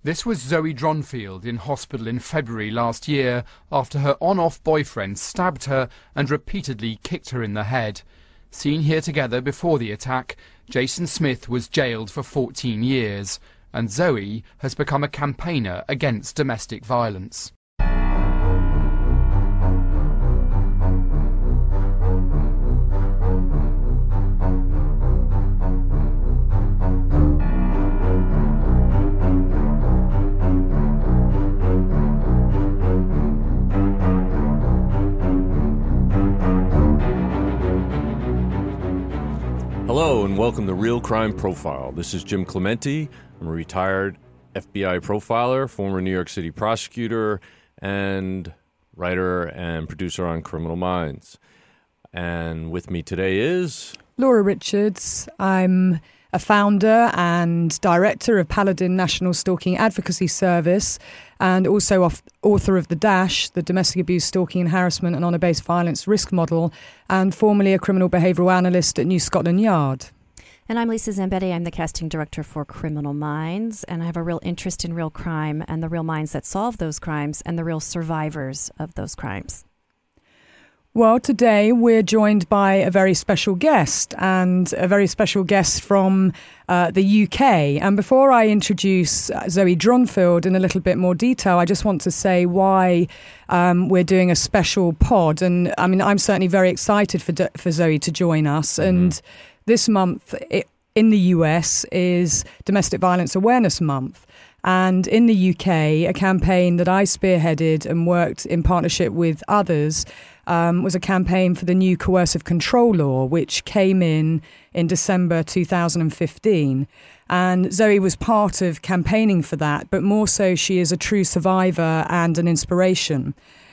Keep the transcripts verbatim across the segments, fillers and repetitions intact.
This was Zoe Dronfield in hospital in February last year after her on-off boyfriend stabbed her and repeatedly kicked her in the head. Seen here together before the attack, Jason Smith was jailed for fourteen years, and Zoe has become a campaigner against domestic violence. Hello and welcome to Real Crime Profile. This is Jim Clemente. I'm a retired F B I profiler, former New York City prosecutor, and writer and producer on Criminal Minds. And with me today is... Laura Richards. I'm a founder and director of Paladin National Stalking Advocacy Service, and also author of The Dash, the Domestic Abuse, Stalking and Harassment and Honour-Based Violence Risk Model, and formerly a criminal behavioural analyst at New Scotland Yard. And I'm Lisa Zambetti. I'm the casting director for Criminal Minds, and I have a real interest in real crime and the real minds that solve those crimes and the real survivors of those crimes. Well, today we're joined by a very special guest, and a very special guest from uh, the U K. And before I introduce Zoe Dronfield in a little bit more detail, I just want to say why um, we're doing a special pod. And I mean, I'm certainly very excited for for Zoe to join us. Mm-hmm. And this month it, in the U S is Domestic Violence Awareness Month. And in the U K, a campaign that I spearheaded and worked in partnership with others um, was a campaign for the new coercive control law, which came in in December two thousand fifteen. And Zoe was part of campaigning for that, but more so she is a true survivor and an inspiration.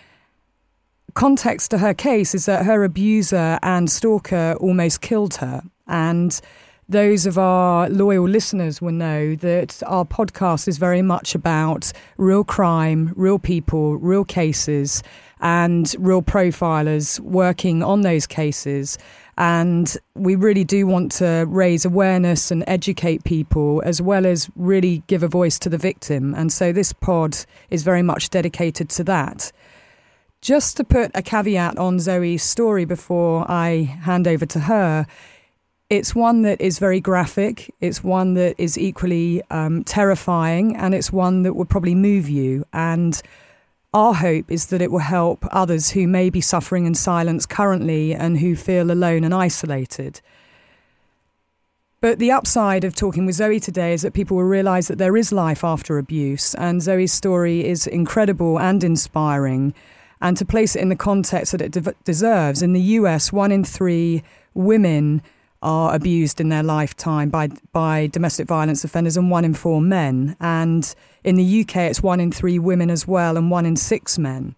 Context to her case is that her abuser and stalker almost killed her. And those of our loyal listeners will know that our podcast is very much about real crime, real people, real cases, and real profilers working on those cases. And we really do want to raise awareness and educate people, as well as really give a voice to the victim. And so this pod is very much dedicated to that. Just to put a caveat on Zoe's story before I hand over to her, it's one that is very graphic, it's one that is equally um, terrifying, and it's one that will probably move you. And our hope is that it will help others who may be suffering in silence currently and who feel alone and isolated. But the upside of talking with Zoe today is that people will realise that there is life after abuse, and Zoe's story is incredible and inspiring. And to place it in the context that it de- deserves, in the U S, one in three women are abused in their lifetime by by domestic violence offenders, and one in four men. And in the U K, it's one in three women as well, and one in six men.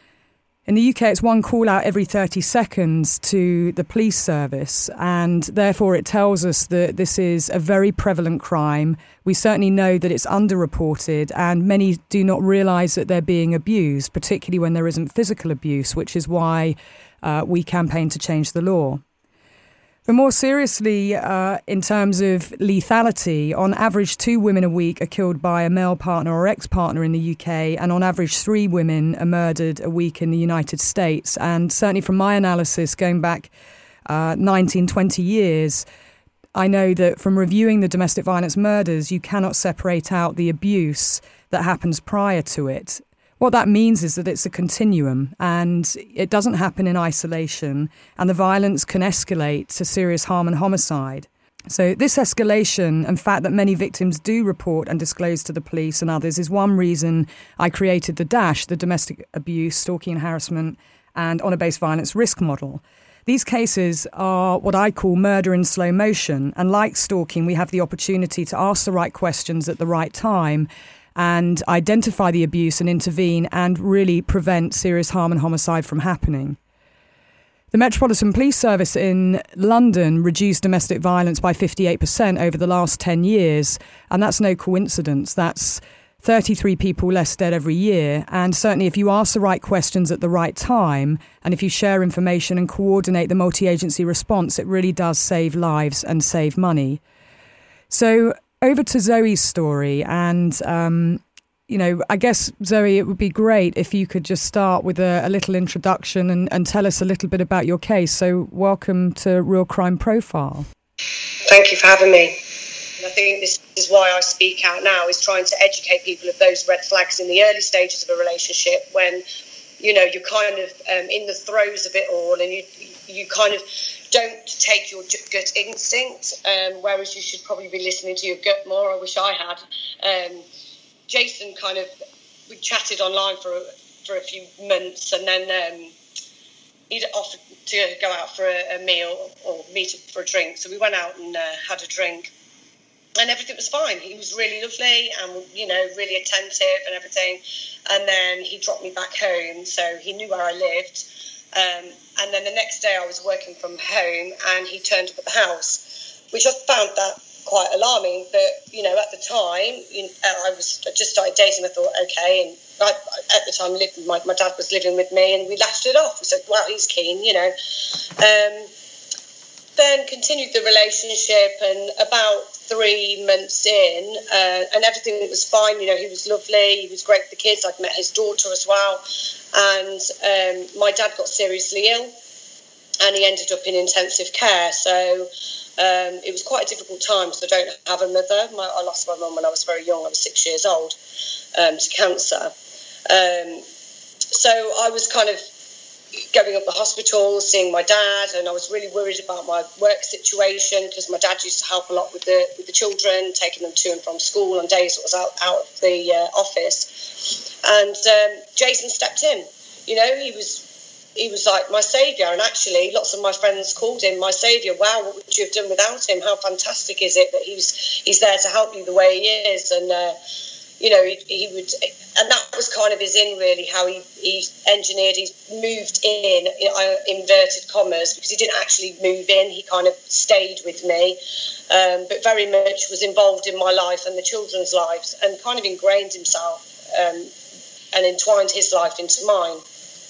In the U K, it's one call out every thirty seconds to the police service, and therefore it tells us that this is a very prevalent crime. We certainly know that it's underreported, and many do not realise that they're being abused, particularly when there isn't physical abuse, which is why uh, we campaign to change the law. But more seriously, uh, in terms of lethality, on average, two women a week are killed by a male partner or ex-partner in the U K, and on average, three women are murdered a week in the United States. And certainly from my analysis, going back uh, nineteen, twenty years, I know that from reviewing the domestic violence murders, you cannot separate out the abuse that happens prior to it. What that means is that it's a continuum, and it doesn't happen in isolation, and the violence can escalate to serious harm and homicide. So this escalation and fact that many victims do report and disclose to the police and others is one reason I created the DASH, the Domestic Abuse, Stalking and Harassment and Honour-Based Violence Risk Model. These cases are what I call murder in slow motion, and like stalking, we have the opportunity to ask the right questions at the right time and identify the abuse and intervene and really prevent serious harm and homicide from happening. The Metropolitan Police Service in London reduced domestic violence by fifty-eight percent over the last ten years, and that's no coincidence. That's thirty-three people less dead every year, and certainly if you ask the right questions at the right time, and if you share information and coordinate the multi-agency response, it really does save lives and save money. So over to Zoe's story. And, um, you know, I guess, Zoe, it would be great if you could just start with a, a little introduction and, and tell us a little bit about your case. So welcome to Real Crime Profile. Thank you for having me. And I think this is why I speak out now, is trying to educate people of those red flags in the early stages of a relationship when, you know, you're kind of um, in the throes of it all, and you you kind of don't take your gut instinct, um, whereas you should probably be listening to your gut more. I wish I had. Um, Jason kind of, we chatted online for a, for a few months, and then um, he'd offered to go out for a, a meal or meet up for a drink. So we went out and uh, had a drink, and everything was fine. He was really lovely and, you know, really attentive and everything. And then he dropped me back home, so he knew where I lived. Um, and then the next day I was working from home, and he turned up at the house, which I found that quite alarming. But, you know, at the time, you know, I was I just started dating. I thought, okay. And I, at the time, lived, my, my dad was living with me, and we laughed it off. We said, wow, he's keen, you know. Um, then continued the relationship, and about three months in, uh, and everything was fine. You know, he was lovely. He was great for the kids. I'd met his daughter as well. And um, my dad got seriously ill, and he ended up in intensive care. So um, it was quite a difficult time, because I don't have a mother. My, I lost my mum when I was very young. I was six years old um, to cancer. Um, so I was kind of going up the hospital, seeing my dad, and I was really worried about my work situation, because my dad used to help a lot with the with the children, taking them to and from school on days that was out, out of the uh, office. And um, Jason stepped in. You know, he was he was like my saviour, and actually lots of my friends called him my saviour. Wow, what would you have done without him? How fantastic is it that he's he's there to help you the way he is? And uh, you know, he, he would, and that was kind of his in, really, how he, he engineered, he moved in, in inverted commas, because he didn't actually move in, he kind of stayed with me, um, but very much was involved in my life and the children's lives, and kind of ingrained himself um, and entwined his life into mine.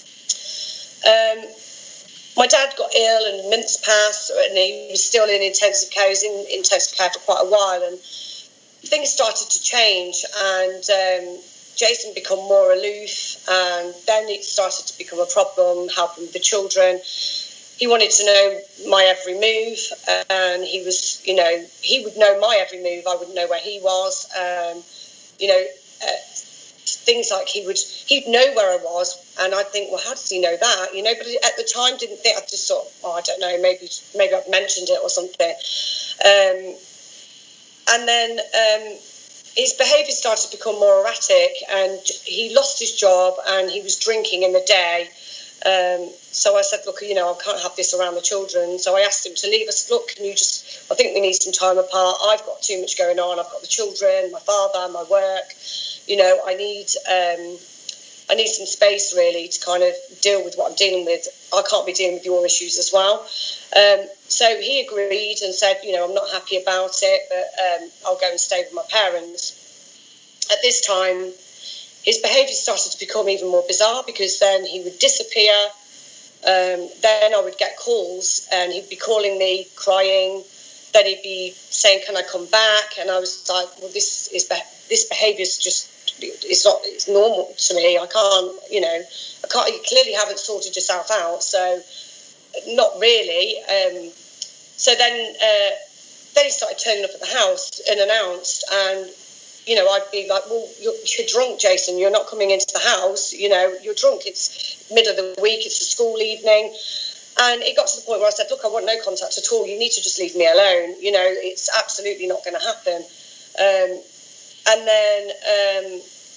Um, my dad got ill, and months passed, and he was still in intensive care. He was in intensive care for quite a while, and things started to change, and um, Jason became more aloof, and then it started to become a problem helping the children. He wanted to know my every move, and he was, you know, he would know my every move. I wouldn't know where he was. Um, you know, uh, things like he would, he'd know where I was, and I'd think, well, how does he know that? You know, but at the time, didn't think. I just thought, oh, I don't know, maybe, maybe I've mentioned it or something. Um, And then um, his behaviour started to become more erratic, and he lost his job, and he was drinking in the day. Um, so I said, look, you know, I can't have this around the children. So I asked him to leave. I said, look, can you just, I think we need some time apart. I've got too much going on. I've got the children, my father, my work. You know, I need um, I need some space, really, to kind of deal with what I'm dealing with. I can't be dealing with your issues as well. Um, so he agreed and said, you know, I'm not happy about it, but um, I'll go and stay with my parents. At this time, his behaviour started to become even more bizarre, because then he would disappear. Um, then I would get calls, and he'd be calling me crying. Then he'd be saying, can I come back? And I was like, well, this is be- this behaviour is just, it's not, it's normal to me. I can't, you know, I can't, you clearly haven't sorted yourself out. So not really. Um, so then, uh, then he started turning up at the house unannounced, and, you know, I'd be like, well, you're, you're drunk, Jason. You're not coming into the house. You know, you're drunk. It's middle of the week. It's a school evening. And it got to the point where I said, look, I want no contact at all. You need to just leave me alone. You know, it's absolutely not going to happen. Um, and then um,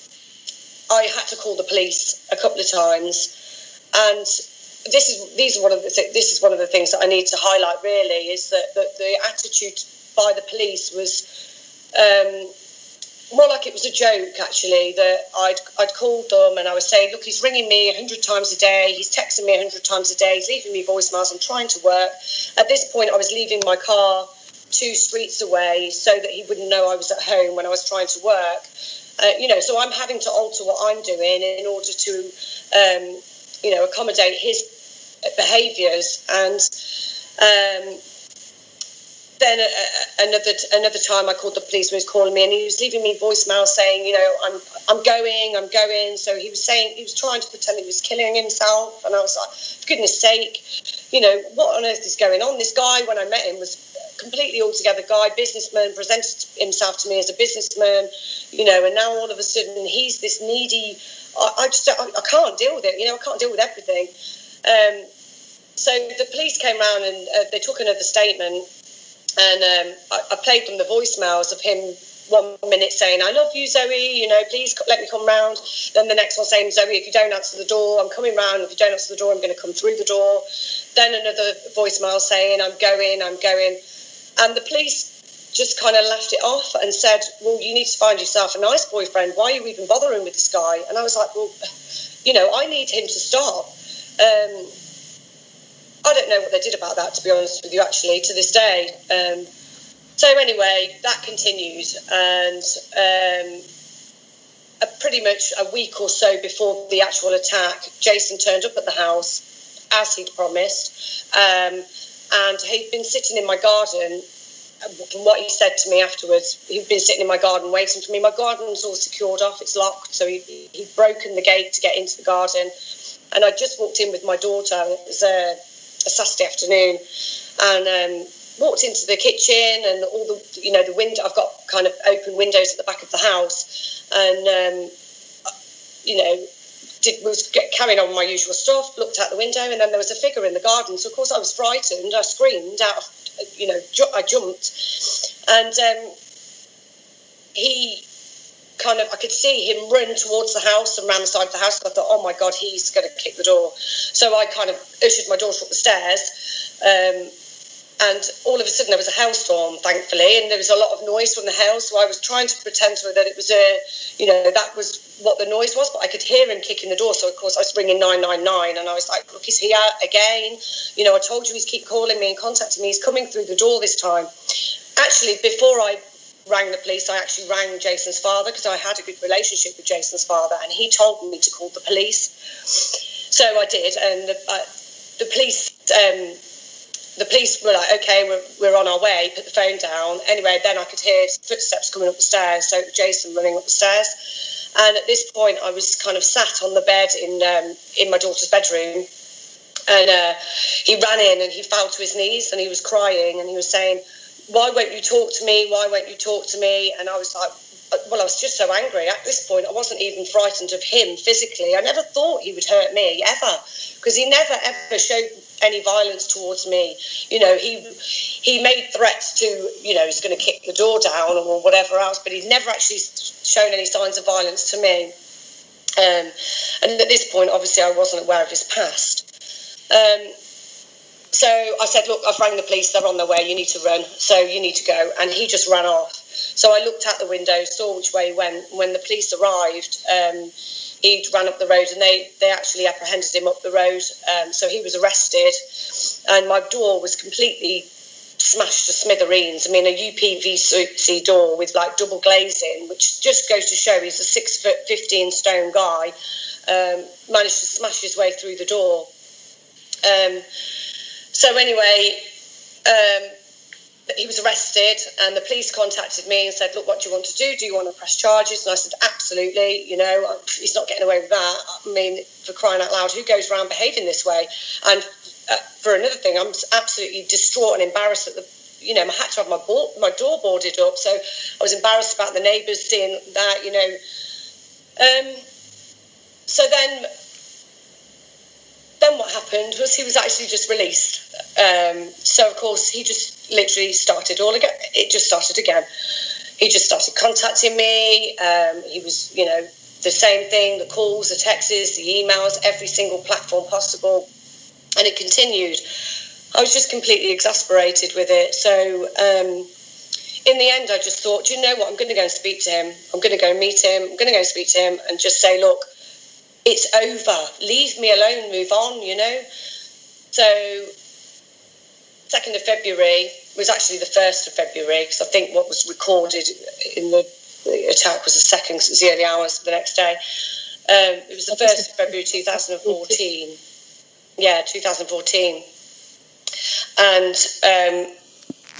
I had to call the police a couple of times. And this is these are one of the th- this is one of the things that I need to highlight, really, is that, that the attitude by the police was um, more like it was a joke, actually, that I'd I'd called them and I was saying, look, he's ringing me a hundred times a day, he's texting me a hundred times a day, he's leaving me voicemails, I'm trying to work. At this point, I was leaving my car two streets away so that he wouldn't know I was at home when I was trying to work. Uh, you know, so I'm having to alter what I'm doing in order to, um, you know, accommodate his behaviours. And um, then uh, another another time I called the police when he was calling me, and he was leaving me voicemail saying, you know, I'm I'm going, I'm going. So he was saying, he was trying to pretend he was killing himself, and I was like, for goodness sake, you know, what on earth is going on? This guy, when I met him, was completely altogether guy, businessman, presented himself to me as a businessman, you know, and now all of a sudden he's this needy. I, I just I, I can't deal with it, you know, I can't deal with everything. Um, so the police came round and uh, they took another statement. And um, I, I played them the voicemails of him one minute saying, I love you, Zoe, you know, please let me come round. Then the next one saying, Zoe, if you don't answer the door, I'm coming round. If you don't answer the door, I'm going to come through the door. Then another voicemail saying, I'm going, I'm going. And the police just kind of laughed it off and said, well, you need to find yourself a nice boyfriend. Why are you even bothering with this guy? And I was like, well, you know, I need him to stop. Um I don't know what they did about that, to be honest with you, actually, to this day. Um, so anyway, that continued. And um, a, pretty much a week or so before the actual attack, Jason turned up at the house, as he'd promised. Um, and he'd been sitting in my garden. From what he said to me afterwards, he'd been sitting in my garden waiting for me. My garden's all secured off, it's locked. So he, he'd broken the gate to get into the garden. And I just walked in with my daughter. It was a... a Saturday afternoon, and um, walked into the kitchen, and all the, you know, the window, I've got kind of open windows at the back of the house, and, um, you know, did, was carrying on my usual stuff, looked out the window, and then there was a figure in the garden, so of course I was frightened, I screamed out, of, you know, ju- I jumped, and um, he kind of, I could see him run towards the house and ran the side of the house. I thought, oh my God, he's going to kick the door. So I kind of ushered my daughter up the stairs. Um, and all of a sudden there was a hailstorm, thankfully, and there was a lot of noise from the hail. So I was trying to pretend to her that it was a, you know, that was what the noise was, but I could hear him kicking the door. So of course I was ringing nine nine nine, and I was like, look, is he out again? You know, I told you he's keep calling me and contacting me. He's coming through the door this time. Actually, before I rang the police, I actually rang Jason's father, because I had a good relationship with Jason's father, and he told me to call the police. So I did, and the, uh, the police um, the police were like, okay, we're, we're on our way, put the phone down. Anyway, then I could hear footsteps coming up the stairs, so Jason running up the stairs. And at this point, I was kind of sat on the bed in um, in my daughter's bedroom, and uh, he ran in and he fell to his knees and he was crying, and he was saying, why won't you talk to me? Why won't you talk to me? And I was like, well, I was just so angry. At this point, I wasn't even frightened of him physically. I never thought he would hurt me, ever, because he never, ever showed any violence towards me. You know, he he made threats to, you know, he's going to kick the door down or whatever else, but he'd never actually shown any signs of violence to me. Um, and at this point, obviously, I wasn't aware of his past. Um So I said, look, I've rang the police, they're on their way, you need to run, so you need to go. And he just ran off. So I looked out the window, saw which way he went. When the police arrived, um, he ran up the road, and they, they actually apprehended him up the road. Um, so he was arrested, and my door was completely smashed to smithereens. I mean, a U P V C door with, like, double glazing, which just goes to show he's a six foot, fifteen stone guy, um, managed to smash his way through the door. Um So anyway, um, he was arrested, and the police contacted me and said, look, what do you want to do? Do you want to press charges? And I said, absolutely, you know, he's not getting away with that. I mean, for crying out loud, who goes around behaving this way? And uh, for another thing, I'm absolutely distraught and embarrassed that the, you know, I had to have my, board, my door boarded up. So I was embarrassed about the neighbours seeing that, you know. Um, so then... Then what happened was he was actually just released. Um, so, of course, he just literally started all again. It just started again. He just started contacting me. Um, he was, you know, the same thing, the calls, the texts, the emails, every single platform possible. And it continued. I was just completely exasperated with it. So, um, in the end, I just thought, do you know what? I'm going to go and speak to him. I'm going to go and meet him. I'm going to go and speak to him and just say, look, it's over. Leave me alone. Move on, you know. So, second of February was actually the first of February, because I think what was recorded in the, the attack was the second, because it was the early hours of the next day. Um, it was the first of February two thousand fourteen. Yeah, two thousand fourteen. And um,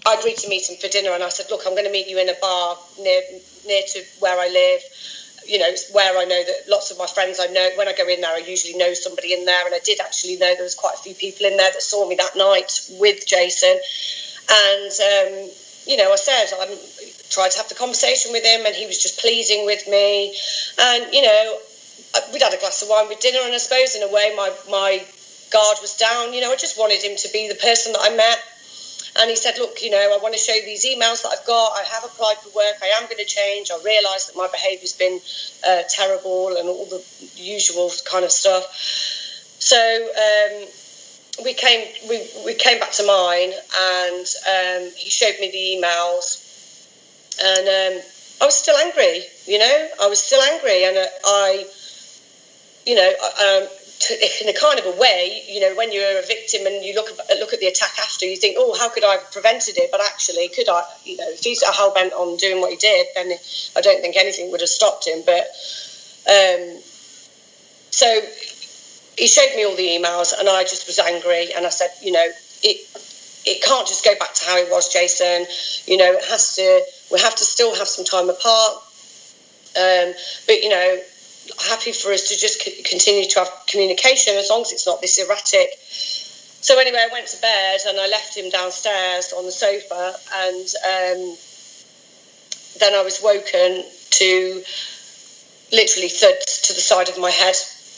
I agreed to meet him for dinner, and I said, look, I'm going to meet you in a bar near near to where I live. You know, it's where I know that lots of my friends I know, when I go in there, I usually know somebody in there. And I did actually know there was quite a few people in there that saw me that night with Jason. And, um, you know, I said, I tried to have the conversation with him, and he was just pleasing with me. And, you know, we'd had a glass of wine with dinner, and I suppose in a way my, my guard was down. You know, I just wanted him to be the person that I met. And he said, look, you know, I want to show you these emails that I've got. I have applied for work. I am going to change. I realise that my behaviour's been uh, terrible and all the usual kind of stuff. So um, we came we, we came back to mine, and um, he showed me the emails. And um, I was still angry, you know. I was still angry. And uh, I, you know, um, in a kind of a way, you know, when you're a victim and you look at, look at the attack after, you think, oh, how could I have prevented it? But actually, could I, you know, if he's hell-bent on doing what he did, then I don't think anything would have stopped him. But um, so he showed me all the emails, and I just was angry. And I said, you know, it it can't just go back to how it was, Jason. You know, it has to, we have to still have some time apart. Um, but, you know, happy for us to just c- continue to have communication as long as it's not this erratic. So anyway, I went to bed, and I left him downstairs on the sofa, and um, then I was woken to literally thuds to the side of my head.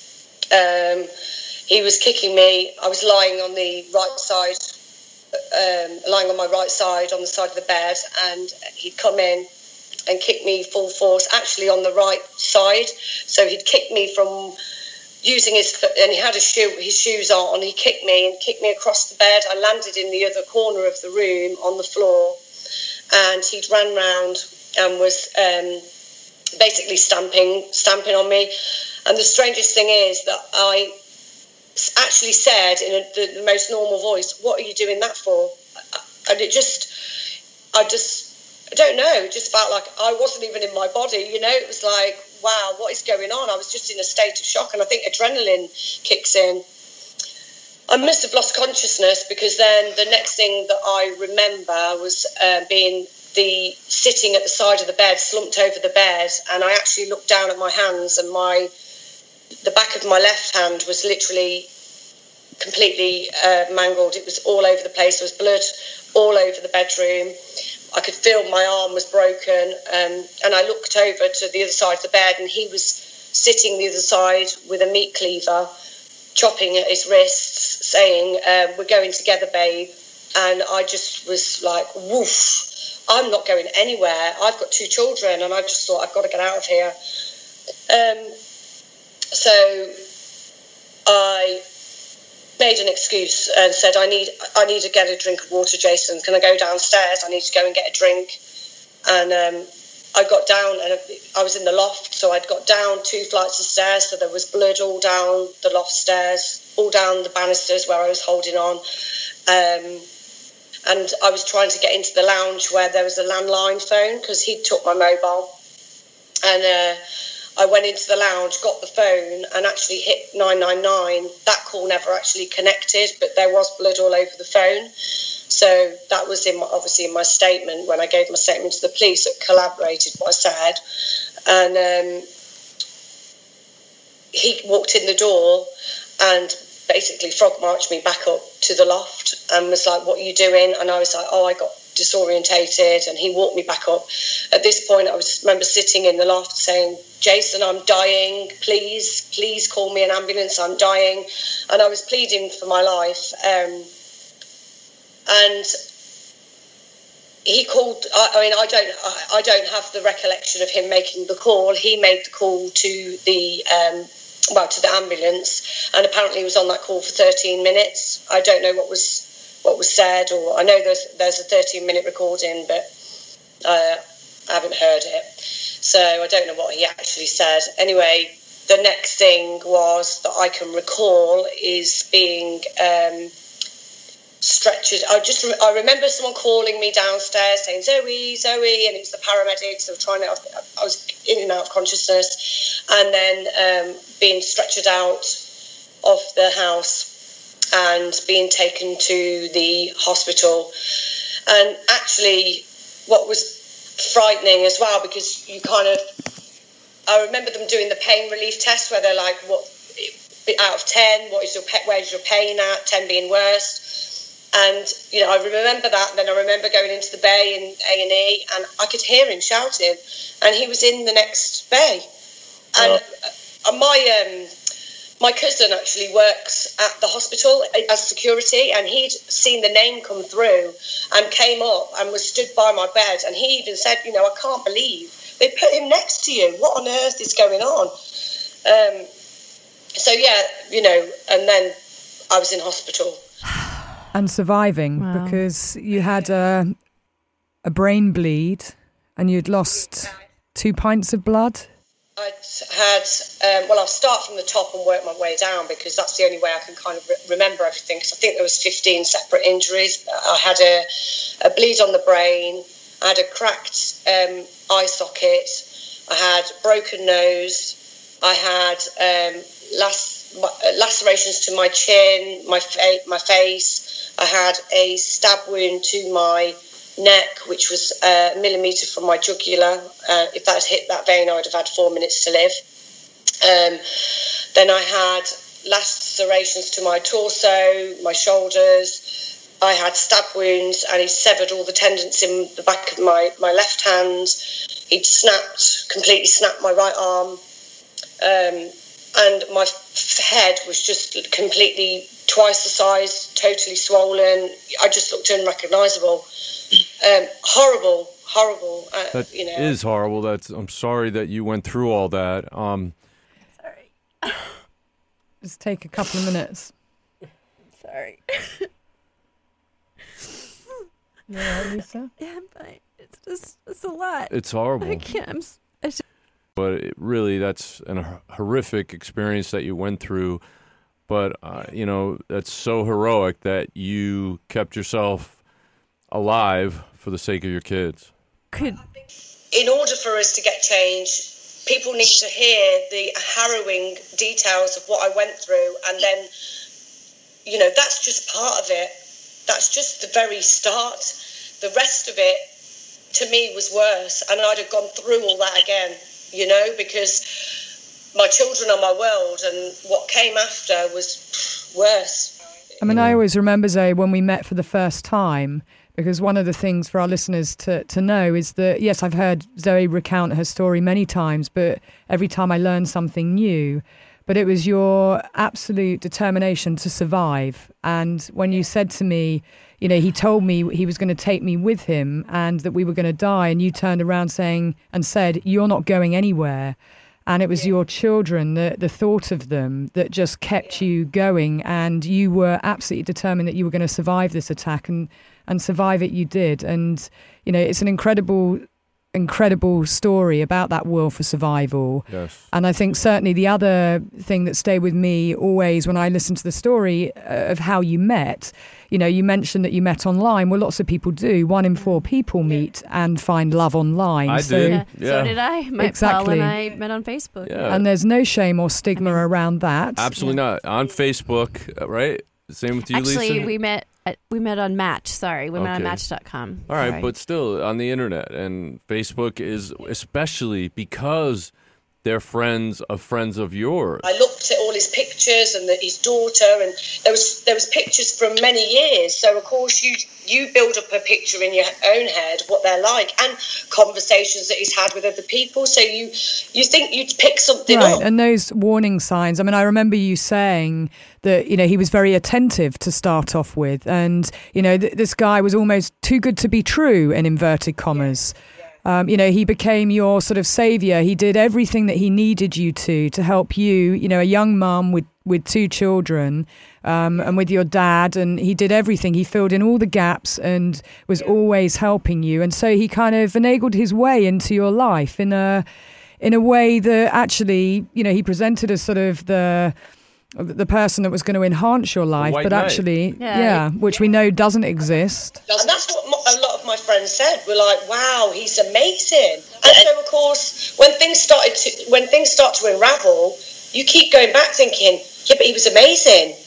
Um, he was kicking me. I was lying on the right side, um, lying on my right side on the side of the bed, and he'd come in and kicked me full force, actually on the right side. So he'd kicked me from using his foot, and he had his, shoe, his shoes on. He kicked me and kicked me across the bed. I landed in the other corner of the room on the floor, and he'd ran round and was um, basically stamping, stamping on me. And the strangest thing is that I actually said in a, the, the most normal voice, "What are you doing that for?" And it just, I just. I don't know, it just felt like I wasn't even in my body, you know. It was like, wow, what is going on? I was just in a state of shock, and I think adrenaline kicks in. I must have lost consciousness, because then the next thing that I remember was uh, being the sitting at the side of the bed, slumped over the bed, and I actually looked down at my hands, and my the back of my left hand was literally completely uh, mangled. It was all over the place. There was blood all over the bedroom. I could feel my arm was broken, um, and I looked over to the other side of the bed, and he was sitting the other side with a meat cleaver, chopping at his wrists, saying, uh, "We're going together, babe." And I just was like, woof, I'm not going anywhere. I've got two children, and I just thought, I've got to get out of here. Um, so I made an excuse and said, I need I need to get a drink of water, Jason. Can I go downstairs? I need to go and get a drink. And um, I got down, and I was in the loft, so I'd got down two flights of stairs, so there was blood all down the loft stairs, all down the banisters where I was holding on. Um, and I was trying to get into the lounge where there was a landline phone, because he took my mobile. And uh, I went into the lounge, got the phone, and actually hit nine nine nine. That call never actually connected, but there was blood all over the phone. So that was in my, obviously in my statement, when I gave my statement to the police that corroborated what I said. And um, he walked in the door and basically frog marched me back up to the loft and was like, "What are you doing?" And I was like, "Oh, I got disorientated." And he walked me back up. At this point, I was remember sitting in the loft saying, "Jason, I'm dying. Please, please call me an ambulance. I'm dying." And I was pleading for my life. Um, and he called. I, I mean, I don't. I, I don't have the recollection of him making the call. He made the call to the. Um, well, to the ambulance, and apparently he was on that call for thirteen minutes. I don't know what was what was said, or I know there's there's a thirteen minute recording, but uh, I haven't heard it, so I don't know what he actually said. Anyway, the next thing was that I can recall is being um, stretchered. I just I remember someone calling me downstairs saying, "Zoe, Zoe," and it was the paramedics. They were trying to. I was in and out of consciousness, and then um, being stretchered out of the house and being taken to the hospital. And actually, what was frightening as well, because you kind of, I remember them doing the pain relief test where they're like, what out of ten, what is your where's your pain at? ten being worst. And, you know, I remember that. And then I remember going into the bay in A and E, and I could hear him shouting, and he was in the next bay. And oh. uh, my um, my cousin actually works at the hospital as security, and he'd seen the name come through and came up and was stood by my bed. And he even said, you know, I can't believe they put him next to you. What on earth is going on? Um, so, yeah, you know, and then I was in hospital. And surviving, wow. because you had a, a brain bleed and you'd lost two pints of blood. I'd had, um, well, I'll start from the top and work my way down, because that's the only way I can kind of re- remember everything, because I think there was fifteen separate injuries. I had a, a bleed on the brain, I had a cracked um, eye socket, I had broken nose, I had um, lac- lacerations to my chin, my, fa- my face. I had a stab wound to my neck, which was a millimetre from my jugular. Uh, if that had hit that vein, I would have had four minutes to live. Um, then I had lacerations to my torso, my shoulders. I had stab wounds, and he severed all the tendons in the back of my, my left hand. He'd snapped, completely snapped my right arm. Um, and my f- head was just completely twice the size, totally swollen. I just looked unrecognisable. Um, horrible, horrible. Uh, that you know. is horrible. That's. I'm sorry that you went through all that. Um, Sorry. Just take a couple of minutes. Sorry. You all right, Lisa? Yeah, I'm fine. It's just, it's a lot. it's horrible. I can't. I'm, s- I just, But it really, that's an, a horrific experience that you went through. But, uh, you know, that's so heroic that you kept yourself alive for the sake of your kids. could. In order for us to get change, people need to hear the harrowing details of what I went through. And then, you know, that's just part of it. That's just the very start. The rest of it, to me, was worse. And I'd have gone through all that again, you know, because my children are my world, and what came after was worse. I mean, I always remember, Zoe, when we met for the first time, because one of the things for our listeners to, to know is that, yes, I've heard Zoe recount her story many times, but every time I learn something new. But it was your absolute determination to survive. And when you said to me, you know, he told me he was going to take me with him and that we were going to die, and you turned around saying and said, you're not going anywhere. And it was your children, the, the thought of them, that just kept you going. And you were absolutely determined that you were going to survive this attack, and, and survive it you did. And, you know, it's an incredible, incredible story about that will for survival. Yes. And I think certainly the other thing that stayed with me always when I listened to the story of how you met, you know, you mentioned that you met online. Well, lots of people do. One in four people meet and find love online. I so, did. Yeah, Yeah. So did I. My Exactly. Paul and I met on Facebook. Yeah. And there's no shame or stigma around that. Absolutely not. On Facebook, uh, right? Same with you, Actually, Lisa? we met. At, we met on Match. Sorry, we met on Okay. Match dot com. All right, Sorry. but still on the internet, and Facebook is especially because they're friends of friends of yours. I looked at all his pictures and the, his daughter, and there was there was pictures from many years. So of course you you build up a picture in your own head what they're like, and conversations that he's had with other people. So you you think you'd pick something Right, up. and those warning signs. I mean, I remember you saying that, you know, he was very attentive to start off with, and, you know, th- this guy was almost too good to be true, in inverted commas. Um, you know, he became your sort of savior. He did everything that he needed you to, to help you, you know, a young mum with, with two children, um, and with your dad, and he did everything. He filled in all the gaps and was always helping you. And so he kind of finagled his way into your life in a, in a way that actually, you know, he presented as sort of the, the person that was going to enhance your life, white but knight. actually, Yeah. yeah, which we know doesn't exist. And that's what mo- a lot of my friends said. We're like, wow, he's amazing. And so, of course, when things started to, when things start to unravel, you keep going back thinking, yeah, but he was amazing.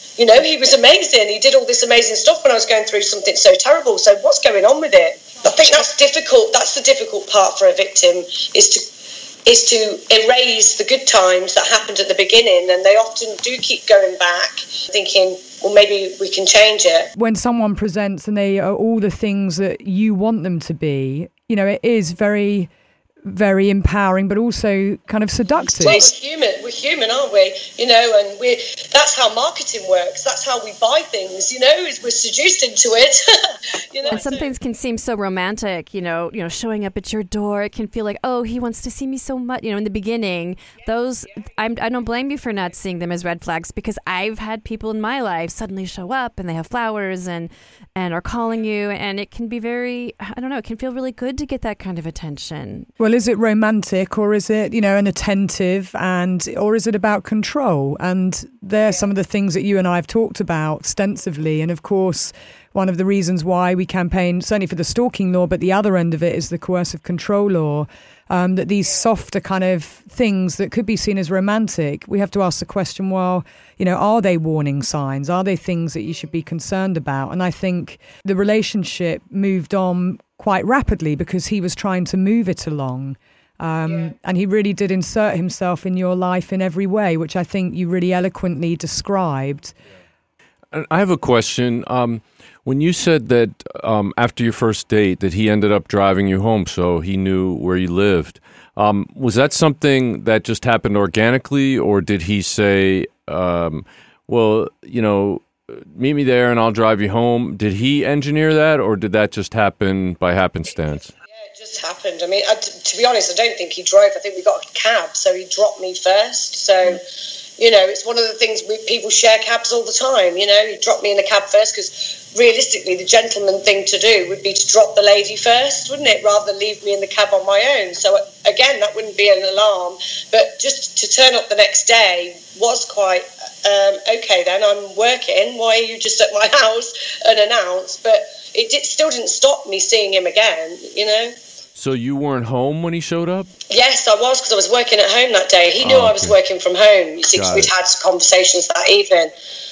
You know, he was amazing. He did all this amazing stuff when I was going through something so terrible. So what's going on with it? I think that's difficult. That's the difficult part for a victim, is to is to erase the good times that happened at the beginning. And they often do keep going back, thinking, well, maybe we can change it. When someone presents and they are all the things that you want them to be, you know, it is very... very empowering, but also kind of seductive. Well, we're human, we're human, aren't we? You know, and we that's how marketing works. That's how we buy things, you know, is we're seduced into it. you know? And some things can seem so romantic, you know, you know, showing up at your door. It can feel like, oh, he wants to see me so much. You know, in the beginning, those, I'm, I don't blame you for not seeing them as red flags, because I've had people in my life suddenly show up and they have flowers and, and are calling you. And it can be very, I don't know, it can feel really good to get that kind of attention. Well, is it romantic, or is it, you know, an attentive, and or is it about control? And they're some of the things that you and I have talked about extensively. And of course, one of the reasons why we campaign, certainly for the stalking law, but the other end of it is the coercive control law, um, that these softer kind of things that could be seen as romantic, we have to ask the question, well, you know, are they warning signs? Are they things that you should be concerned about? And I think the relationship moved on quite rapidly because he was trying to move it along. Um, yeah. And he really did insert himself in your life in every way, which I think you really eloquently described. I have a question. Um, when you said that um, after your first date that he ended up driving you home so he knew where you lived, um, was that something that just happened organically, or did he say, um, well, you know, meet me there and I'll drive you home? Did he engineer that, or did that just happen by happenstance? Yeah, it just happened. I mean, I, t- to be honest, I don't think he drove. I think we got a cab, so he dropped me first. So, mm. you know, it's one of the things we, people share cabs all the time. You know, he dropped me in a cab first because realistically, the gentleman thing to do would be to drop the lady first, wouldn't it, rather than leave me in the cab on my own. So, again, that wouldn't be an alarm. But just to turn up the next day was quite... Um, okay, then I'm working. Why are you just at my house unannounced? But it did, still didn't stop me seeing him again, you know. So you weren't home when he showed up? Yes, I was, because I was working at home that day. He knew oh, okay. I was working from home. You see, because we'd had conversations that evening.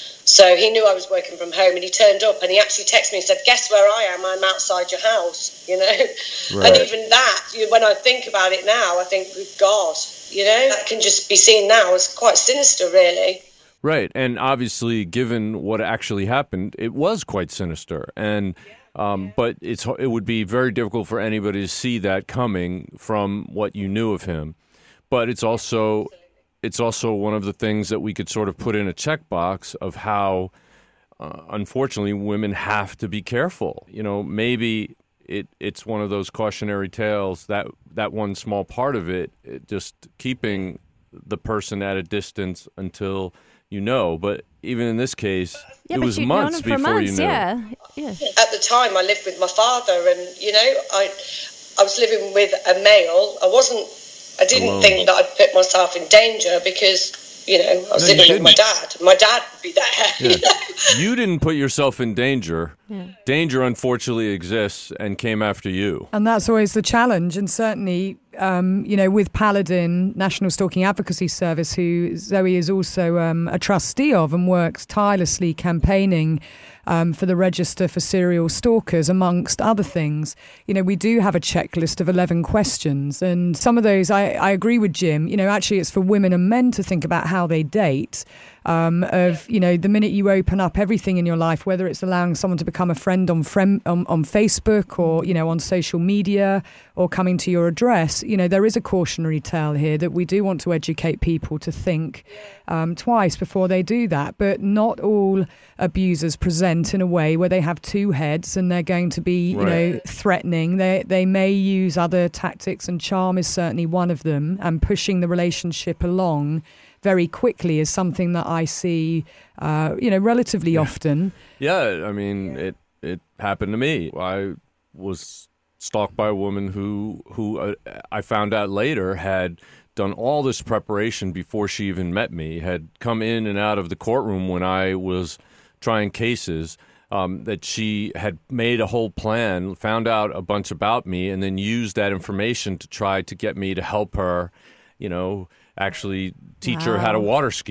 So he knew I was working from home, and he turned up and he actually texted me and said, guess where I am? I'm outside your house, you know. Right. And even that, when I think about it now, I think, good God, you know, that can just be seen now as quite sinister, really. Right, and obviously, given what actually happened, it was quite sinister. And um, but it's it would be very difficult for anybody to see that coming from what you knew of him. But it's also it's also one of the things that we could sort of put in a checkbox of how, uh, unfortunately, women have to be careful. You know, maybe it it's one of those cautionary tales, that that one small part of it, it just keeping the person at a distance until you know, but even in this case, yeah, it was months before months, you knew. Yeah. yeah. At the time, I lived with my father, and you know, I I was living with a male. I wasn't. I didn't Alone. think that I'd put myself in danger because you know I was no, living with my dad. My dad would be there. Yeah. You know? You didn't put yourself in danger. Yeah. Danger unfortunately exists and came after you. And that's always the challenge. And certainly, um, you know, with Paladin, National Stalking Advocacy Service, who Zoe is also um, a trustee of and works tirelessly campaigning um, for the Register for Serial Stalkers, amongst other things. You know, we do have a checklist of eleven questions. And some of those, I, I agree with Jim, you know, actually it's for women and men to think about how they date. Um, of, you know, the minute you open up everything in your life, whether it's allowing someone to become a friend on, friend, on on Facebook or, you know, on social media or coming to your address, you know, there is a cautionary tale here that we do want to educate people to think um, twice before they do that. But not all abusers present in a way where they have two heads and they're going to be, you right. know, threatening. They, they may use other tactics, and charm is certainly one of them, and pushing the relationship along very quickly is something that I see, uh, you know, relatively yeah. often. Yeah, I mean, it it happened to me. I was stalked by a woman who who uh, I found out later had done all this preparation before she even met me, had come in and out of the courtroom when I was trying cases, um, that she had made a whole plan, found out a bunch about me, and then used that information to try to get me to help her, you know, actually teach wow. her how to water ski.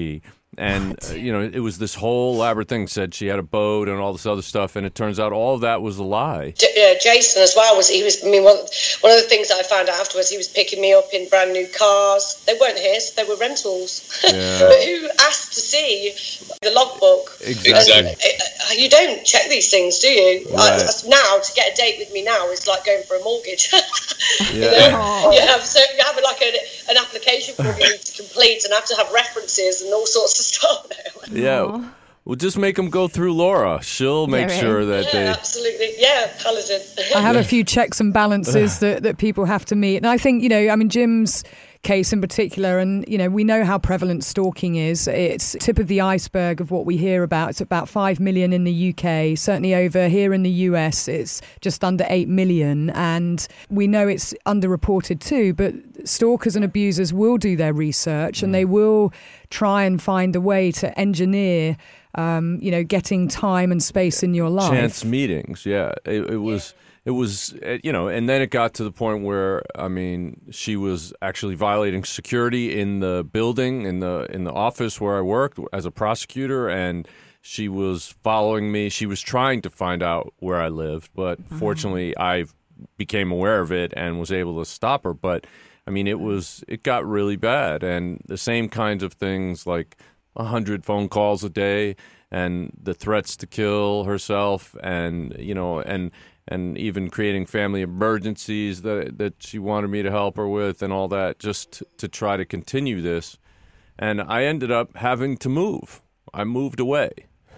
And, uh, you know, it was this whole elaborate thing. Said she had a boat and all this other stuff. And it turns out all of that was a lie. J- uh, Jason as well was, he was, I mean, one, one of the things that I found out afterwards, he was picking me up in brand new cars. They weren't his, they were rentals. Yeah. But who asked to see the logbook? Exactly. Uh, you don't check these things, do you? Right. I, now, to get a date with me now is like going for a mortgage. Yeah. You know? You have, so you have like a, an application form you need to complete and have to have references and all sorts of stuff now. Yeah. Well, just make them go through Laura. She'll make Yeah, right. sure that Yeah, they... absolutely. Yeah, Paladin. I have a few checks and balances that, that people have to meet. And I think, you know, I mean, Jim's case in particular, and, you know, we know how prevalent stalking is. It's tip of the iceberg of what we hear about. It's about five million in the U K. Certainly over here in the U S, it's just under eight million. And we know it's underreported too, but stalkers and abusers will do their research and they will try and find a way to engineer Um, you know, getting time and space in your life. Chance meetings, yeah. It, it was, it was, you know, and then it got to the point where, I mean, she was actually violating security in the building, in the in the office where I worked as a prosecutor, and she was following me. She was trying to find out where I lived, but mm-hmm. fortunately, I became aware of it and was able to stop her. But I mean, it was, it got really bad, and the same kinds of things like a hundred phone calls a day, and the threats to kill herself, and you know, and and even creating family emergencies that that she wanted me to help her with, and all that, just to, to try to continue this. And I ended up having to move. I moved away.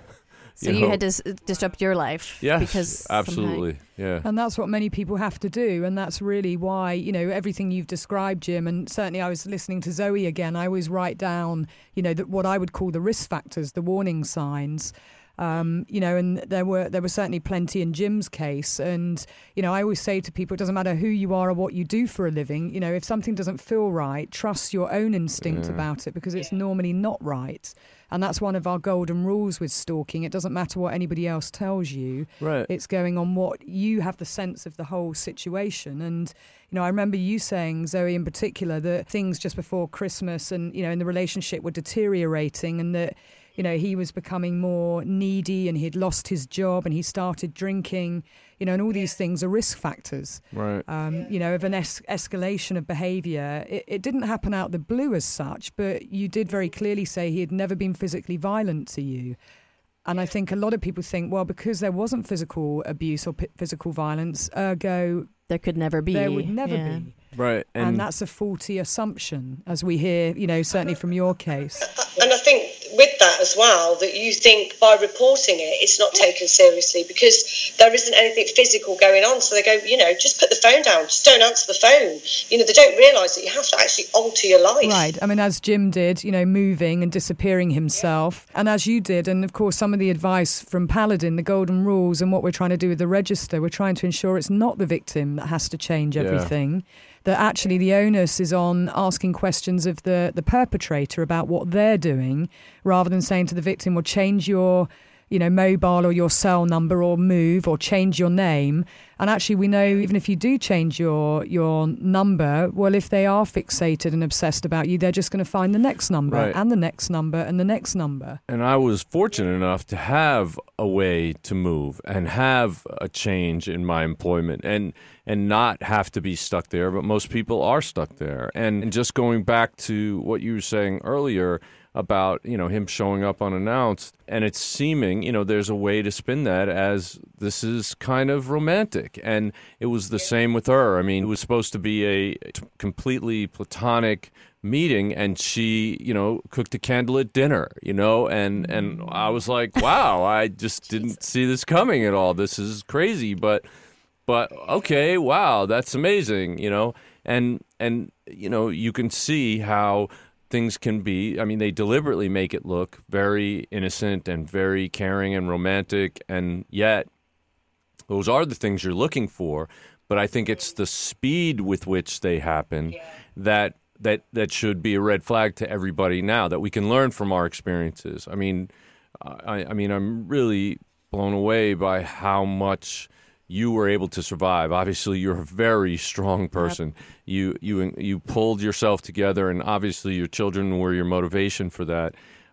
So you, you know? had to s- disrupt your life. Yes, because absolutely. Yeah. And that's what many people have to do. And that's really why, you know, everything you've described, Jim, and certainly I was listening to Zoe again, I always write down, you know, that what I would call the risk factors, the warning signs. Um, you know, and there were there were certainly plenty in Jim's case. And, you know, I always say to people, it doesn't matter who you are or what you do for a living. You know, if something doesn't feel right, trust your own instinct yeah. about it, because it's normally not right. And that's one of our golden rules with stalking. It doesn't matter what anybody else tells you. Right. It's going on what you have the sense of the whole situation. And, you know, I remember you saying, Zoe in particular, that things just before Christmas and, you know, in the relationship were deteriorating, and that, you know, he was becoming more needy and he'd lost his job and he started drinking, you know, and all these things are risk factors. Right. Um, you know, of an es- escalation of behaviour. It, it didn't happen out the blue as such, but you did very clearly say he had never been physically violent to you. And I think a lot of people think, well, because there wasn't physical abuse or p- physical violence, ergo, there could never be. There would never yeah. be. Right. And, and that's a faulty assumption, as we hear, you know, certainly from your case. And I think with that as well, that you think by reporting it, it's not taken seriously because there isn't anything physical going on. So they go, you know, just put the phone down, just don't answer the phone. You know, they don't realise that you have to actually alter your life. Right. I mean, as Jim did, you know, moving and disappearing himself. And as you did, and of course, some of the advice from Paladin, the golden rules, and what we're trying to do with the register, we're trying to ensure it's not the victim that has to change everything. Yeah. That actually the onus is on asking questions of the, the perpetrator about what they're doing, rather than saying to the victim, well, change your, you know, mobile or your cell number, or move, or change your name. And actually we know even if you do change your your number, well, if they are fixated and obsessed about you, they're just going to find the next number right. and the next number and the next number. And I was fortunate enough to have a way to move and have a change in my employment and and not have to be stuck there. But most people are stuck there. And, and just going back to what you were saying earlier about, you know, him showing up unannounced, and it's seeming, you know, there's a way to spin that as this is kind of romantic. And it was the same with her. I mean, it was supposed to be a t- completely platonic meeting, and she, you know, cooked a candlelit dinner, you know, and, and I was like, wow, I just didn't see this coming at all. This is crazy, but, but okay, wow, that's amazing, you know, and, and, you know, you can see how things can be. I mean, they deliberately make it look very innocent and very caring and romantic, and yet those are the things you're looking for. But I think it's the speed with which they happen that that that should be a red flag to everybody now, that we can learn from our experiences. I mean, I, I mean, I'm really blown away by how much you were able to survive. Obviously, you're a very strong person. Yep. You you you pulled yourself together, and obviously your children were your motivation for that.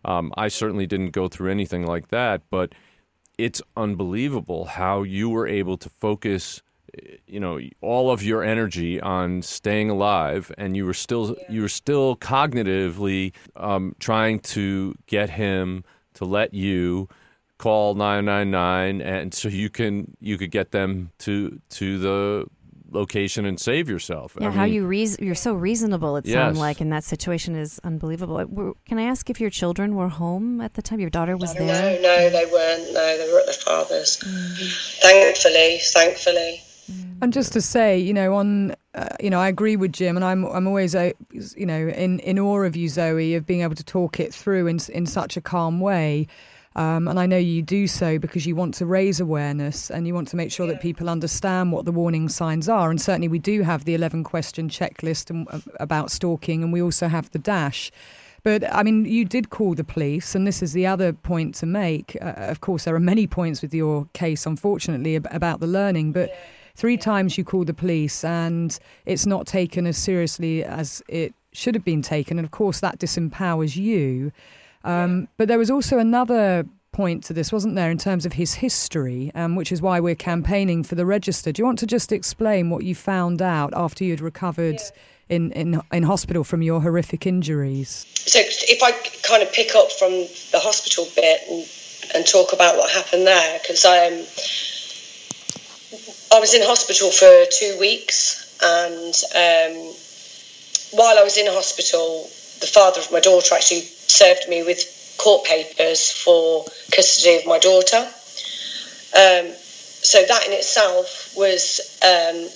Um, I certainly didn't go through anything like that, but it's unbelievable how you were able to focus, you know, all of your energy on staying alive, and you were still you were still cognitively um, trying to get him to let you call nine nine nine, and so you can you could get them to to the location and save yourself. Yeah, I how mean, you reas- you're so reasonable. It Yes. sounds like in that situation is unbelievable. Were- Can I ask if your children were home at the time? Your daughter was No, there. no, they weren't. No, they were at their father's. Mm. Thankfully, thankfully. And just to say, you know, on, uh, you know, I agree with Jim, and I'm, I'm always, uh, you know, in, in awe of you, Zoe, of being able to talk it through in in such a calm way. Um, and I know you do so because you want to raise awareness and you want to make sure that people understand what the warning signs are. And certainly we do have the eleven question checklist and, uh, about stalking, and we also have the dash. But, I mean, you did call the police, and this is the other point to make. Uh, of course, there are many points with your case, unfortunately, ab- about the learning, but three times you called the police and it's not taken as seriously as it should have been taken. And, of course, that disempowers you. Um, but there was also another point to this, wasn't there, in terms of his history, um, which is why we're campaigning for the register. Do you want to just explain what you found out after you'd recovered yeah. in, in, in hospital from your horrific injuries? So if I kind of pick up from the hospital bit and, and talk about what happened there, because I, um, I was in hospital for two weeks and um, while I was in hospital, the father of my daughter actually served me with court papers for custody of my daughter. Um, so that in itself was um,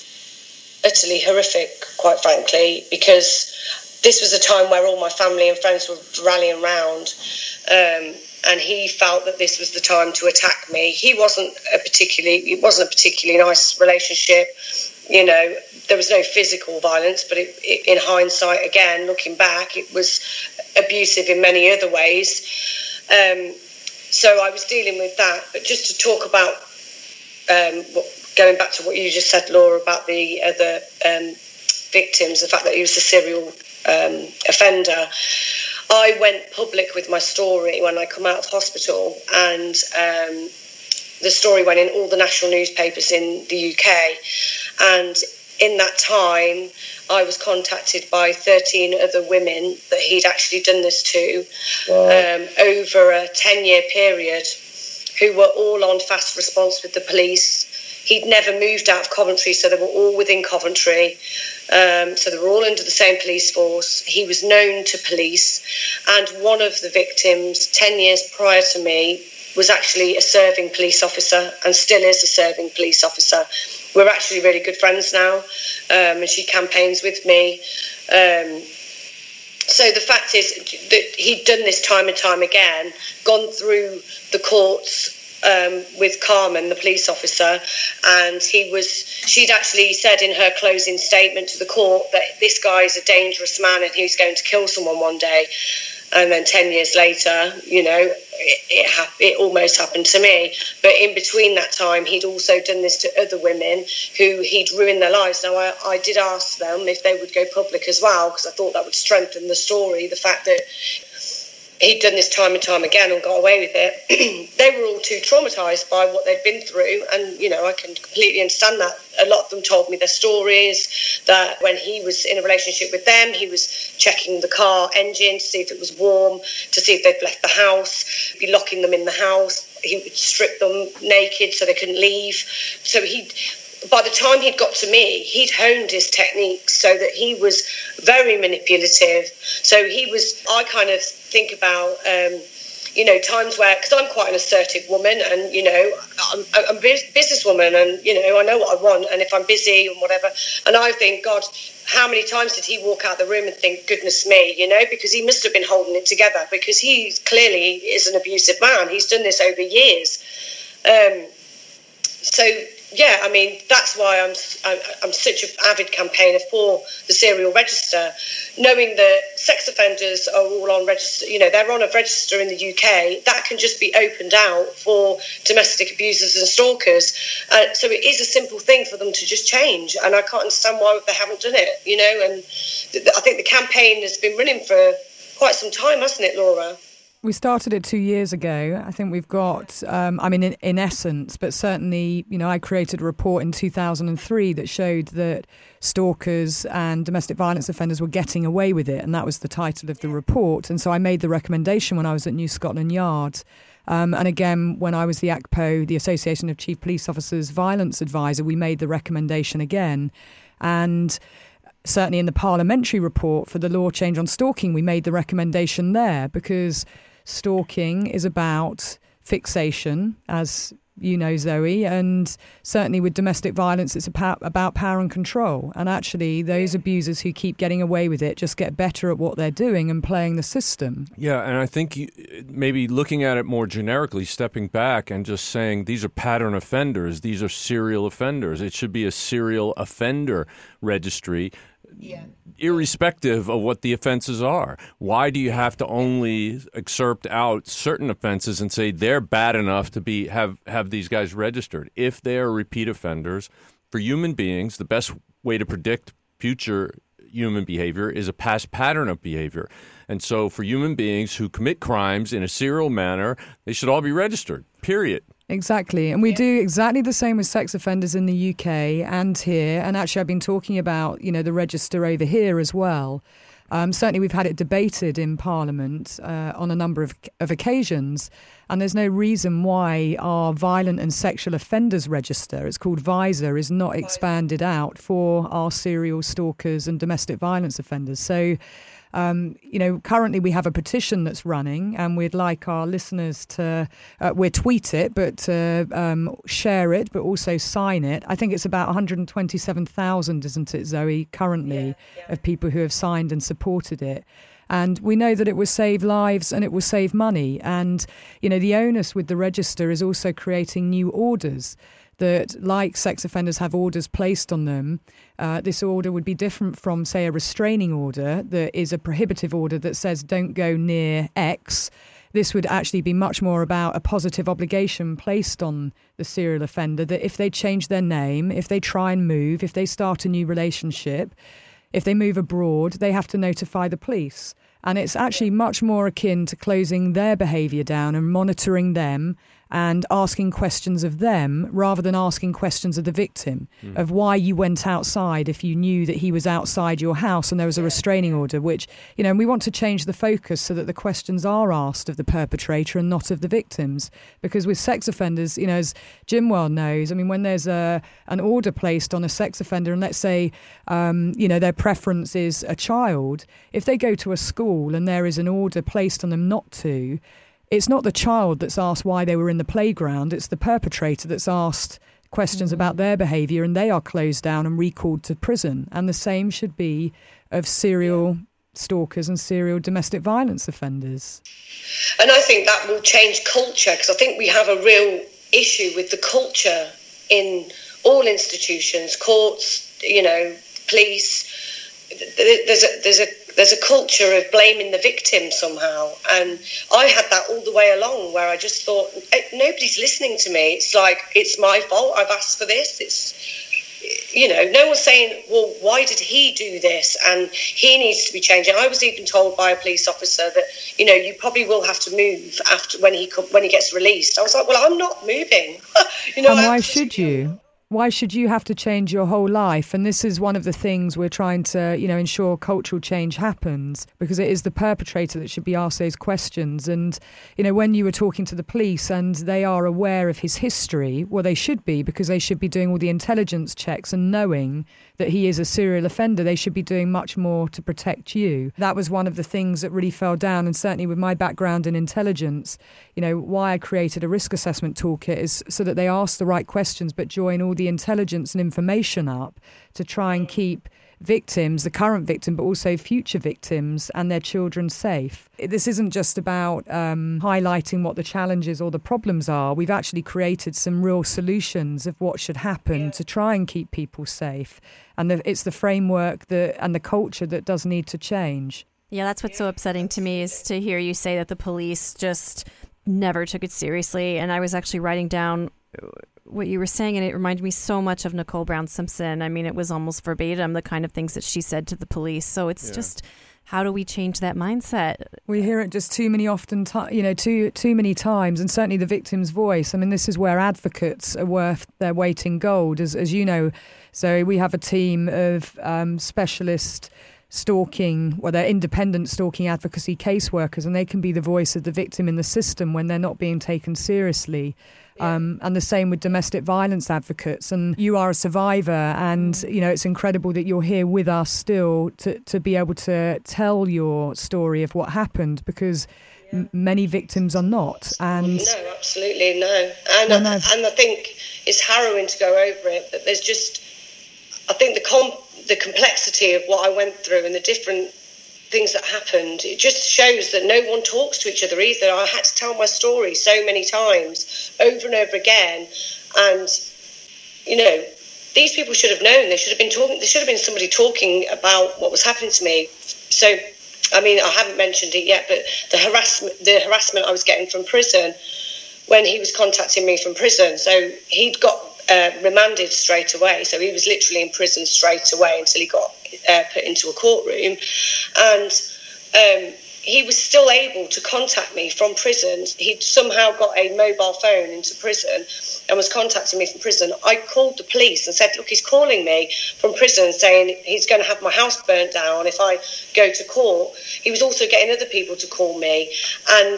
utterly horrific, quite frankly, because this was a time where all my family and friends were rallying around, um, and he felt that this was the time to attack me. He wasn't a particularly, it wasn't a particularly nice relationship. You know, there was no physical violence, but it, it, in hindsight, again, looking back, it was abusive in many other ways. Um, so I was dealing with that. But just to talk about, um, what, going back to what you just said, Laura, about the other um, victims, the fact that he was a serial um, offender, I went public with my story when I come out of hospital, and um, the story went in all the national newspapers in the U K. And in that time, I was contacted by thirteen other women that he'd actually done this to wow. um, over a ten-year period, who were all on fast response with the police. He'd never moved out of Coventry, so they were all within Coventry. Um, so they were all under the same police force. He was known to police. And one of the victims, ten years prior to me, was actually a serving police officer and still is a serving police officer. We're actually really good friends now, um, and she campaigns with me. Um, so the fact is that he'd done this time and time again, gone through the courts um, with Carmen, the police officer, and he was. She'd actually said in her closing statement to the court that this guy is a dangerous man and he's going to kill someone one day. And then ten years later, you know, it it, ha- it almost happened to me. But in between that time, he'd also done this to other women who he'd ruined their lives. Now, I, I did ask them if they would go public as well, because I thought that would strengthen the story, the fact that he'd done this time and time again and got away with it. They were all too traumatised by what they'd been through, and, you know, I can completely understand that. A lot of them told me their stories, that when he was in a relationship with them, he was checking the car engine to see if it was warm, to see if they'd left the house, be locking them in the house. He would strip them naked so they couldn't leave. So he'd... By the time he'd got to me, he'd honed his techniques so that he was very manipulative. So he was, I kind of think about, um, you know, times where, because I'm quite an assertive woman and, you know, I'm, I'm a businesswoman and, you know, I know what I want and if I'm busy and whatever. And I think, God, how many times did he walk out the room and think, goodness me, you know, because he must have been holding it together because he clearly is an abusive man. He's done this over years. Um, so... Yeah, I mean, that's why I'm I'm such an avid campaigner for the serial register, knowing that sex offenders are all on register, you know, they're on a register in the U K, that can just be opened out for domestic abusers and stalkers. Uh, so it is a simple thing for them to just change, and I can't understand why they haven't done it, you know, and th- I think the campaign has been running for quite some time, hasn't it, Laura? We started it two years ago. I think we've got, um, I mean, in, in essence, but certainly, you know, I created a report in two thousand three that showed that stalkers and domestic violence offenders were getting away with it. And that was the title of the report. And so I made the recommendation when I was at New Scotland Yard. Um, and again, when I was the A C P O, the Association of Chief Police Officers Violence Advisor, we made the recommendation again. And certainly in the parliamentary report for the law change on stalking, we made the recommendation there because stalking is about fixation, as you know, Zoe, and certainly with domestic violence, it's about power and control. And actually, those abusers who keep getting away with it just get better at what they're doing and playing the system. Yeah, and I think you, maybe looking at it more generically, stepping back and just saying these are pattern offenders, these are serial offenders. It should be a serial offender registry. Yeah. Irrespective of what the offenses are. Why do you have to only excerpt out certain offenses and say they're bad enough to be have, have these guys registered? If they are repeat offenders, for human beings, the best way to predict future human behavior is a past pattern of behavior. And so for human beings who commit crimes in a serial manner, they should all be registered, period. Exactly. And we yeah. do exactly the same with sex offenders in the U K and here. And actually, I've been talking about, you know, the register over here as well. Um, certainly, we've had it debated in Parliament uh, on a number of, of occasions. And there's no reason why our violent and sexual offenders register, it's called VISA, is not expanded out for our serial stalkers and domestic violence offenders. So, Um, you know, currently we have a petition that's running and we'd like our listeners to, uh, we'll tweet it, but to um, share it, but also sign it. I think it's about one hundred twenty-seven thousand, isn't it, Zoe, currently, yeah, yeah. of people who have signed and supported it. And we know that it will save lives and it will save money. And, you know, the onus with the register is also creating new orders that, like sex offenders have orders placed on them, uh, this order would be different from, say, a restraining order that is a prohibitive order that says don't go near X. This would actually be much more about a positive obligation placed on the serial offender that if they change their name, if they try and move, if they start a new relationship, if they move abroad, they have to notify the police. And it's actually much more akin to closing their behaviour down and monitoring them and asking questions of them rather than asking questions of the victim mm. of why you went outside if you knew that he was outside your house and there was a restraining order, which, you know, and we want to change the focus so that the questions are asked of the perpetrator and not of the victims. Because with sex offenders, you know, as Jim well knows, I mean, when there's a an order placed on a sex offender and let's say, um, you know, their preference is a child, if they go to a school and there is an order placed on them not to, it's not the child that's asked why they were in the playground, it's the perpetrator that's asked questions mm-hmm. about their behaviour and they are closed down and recalled to prison. And the same should be of serial stalkers and serial domestic violence offenders. And I think that will change culture because I think we have a real issue with the culture in all institutions, courts, you know, police. There's a, there's a there's a culture of blaming the victim somehow, and I had that all the way along where I just thought nobody's listening to me. It's like it's my fault. I've asked for this. It's, you know, no one's saying, well, why did he do this? And he needs to be changing. I was even told by a police officer that, you know, you probably will have to move after when he when he gets released. I was like, well, I'm not moving. you know, and why should you? Why should you have to change your whole life? And this is one of the things we're trying to, you know, ensure cultural change happens, because it is the perpetrator that should be asked those questions. And, you know, when you were talking to the police and they are aware of his history, well, they should be, because they should be doing all the intelligence checks and knowing that he is a serial offender. They should be doing much more to protect you. That was one of the things that really fell down. And certainly with my background in intelligence, you know, why I created a risk assessment toolkit is so that they ask the right questions, but join all the intelligence and information up to try and keep victims, the current victim, but also future victims and their children safe. This isn't just about um, highlighting what the challenges or the problems are. We've actually created some real solutions of what should happen to try and keep people safe. And the, it's the framework that and the culture that does need to change. Yeah, that's what's so upsetting to me is to hear you say that the police just never took it seriously. And I was actually writing down what you were saying, and it reminded me so much of Nicole Brown Simpson. I mean, it was almost verbatim, the kind of things that she said to the police. So it's yeah. just how do we change that mindset? We hear it just too many often, ti- you know, too too many times, and certainly the victim's voice. I mean, this is where advocates are worth their weight in gold, as as you know. So we have a team of um, specialist stalking, well, they're independent stalking advocacy caseworkers, and they can be the voice of the victim in the system when they're not being taken seriously. Yeah. Um, and the same with domestic violence advocates. And you are a survivor, and mm. you know, it's incredible that you're here with us still to, to be able to tell your story of what happened, because yeah. m- many victims are not. And no, absolutely no. And I, and I think it's harrowing to go over it, but there's just, I think the com- the complexity of what I went through and the different things that happened, it just shows that no one talks to each other either. I had to tell my story so many times, over and over again, and you know, these people should have known. They should have been talking. There should have been somebody talking about what was happening to me. So, I mean, I haven't mentioned it yet, but the harassment, the harassment I was getting from prison when he was contacting me from prison. So he'd got uh, remanded straight away. So he was literally in prison straight away until he got uh, put into a courtroom, and um, he was still able to contact me from prison. He'd somehow got a mobile phone into prison and was contacting me from prison. I called the police and said, look, he's calling me from prison saying he's going to have my house burnt down if I go to court. He was also getting other people to call me, and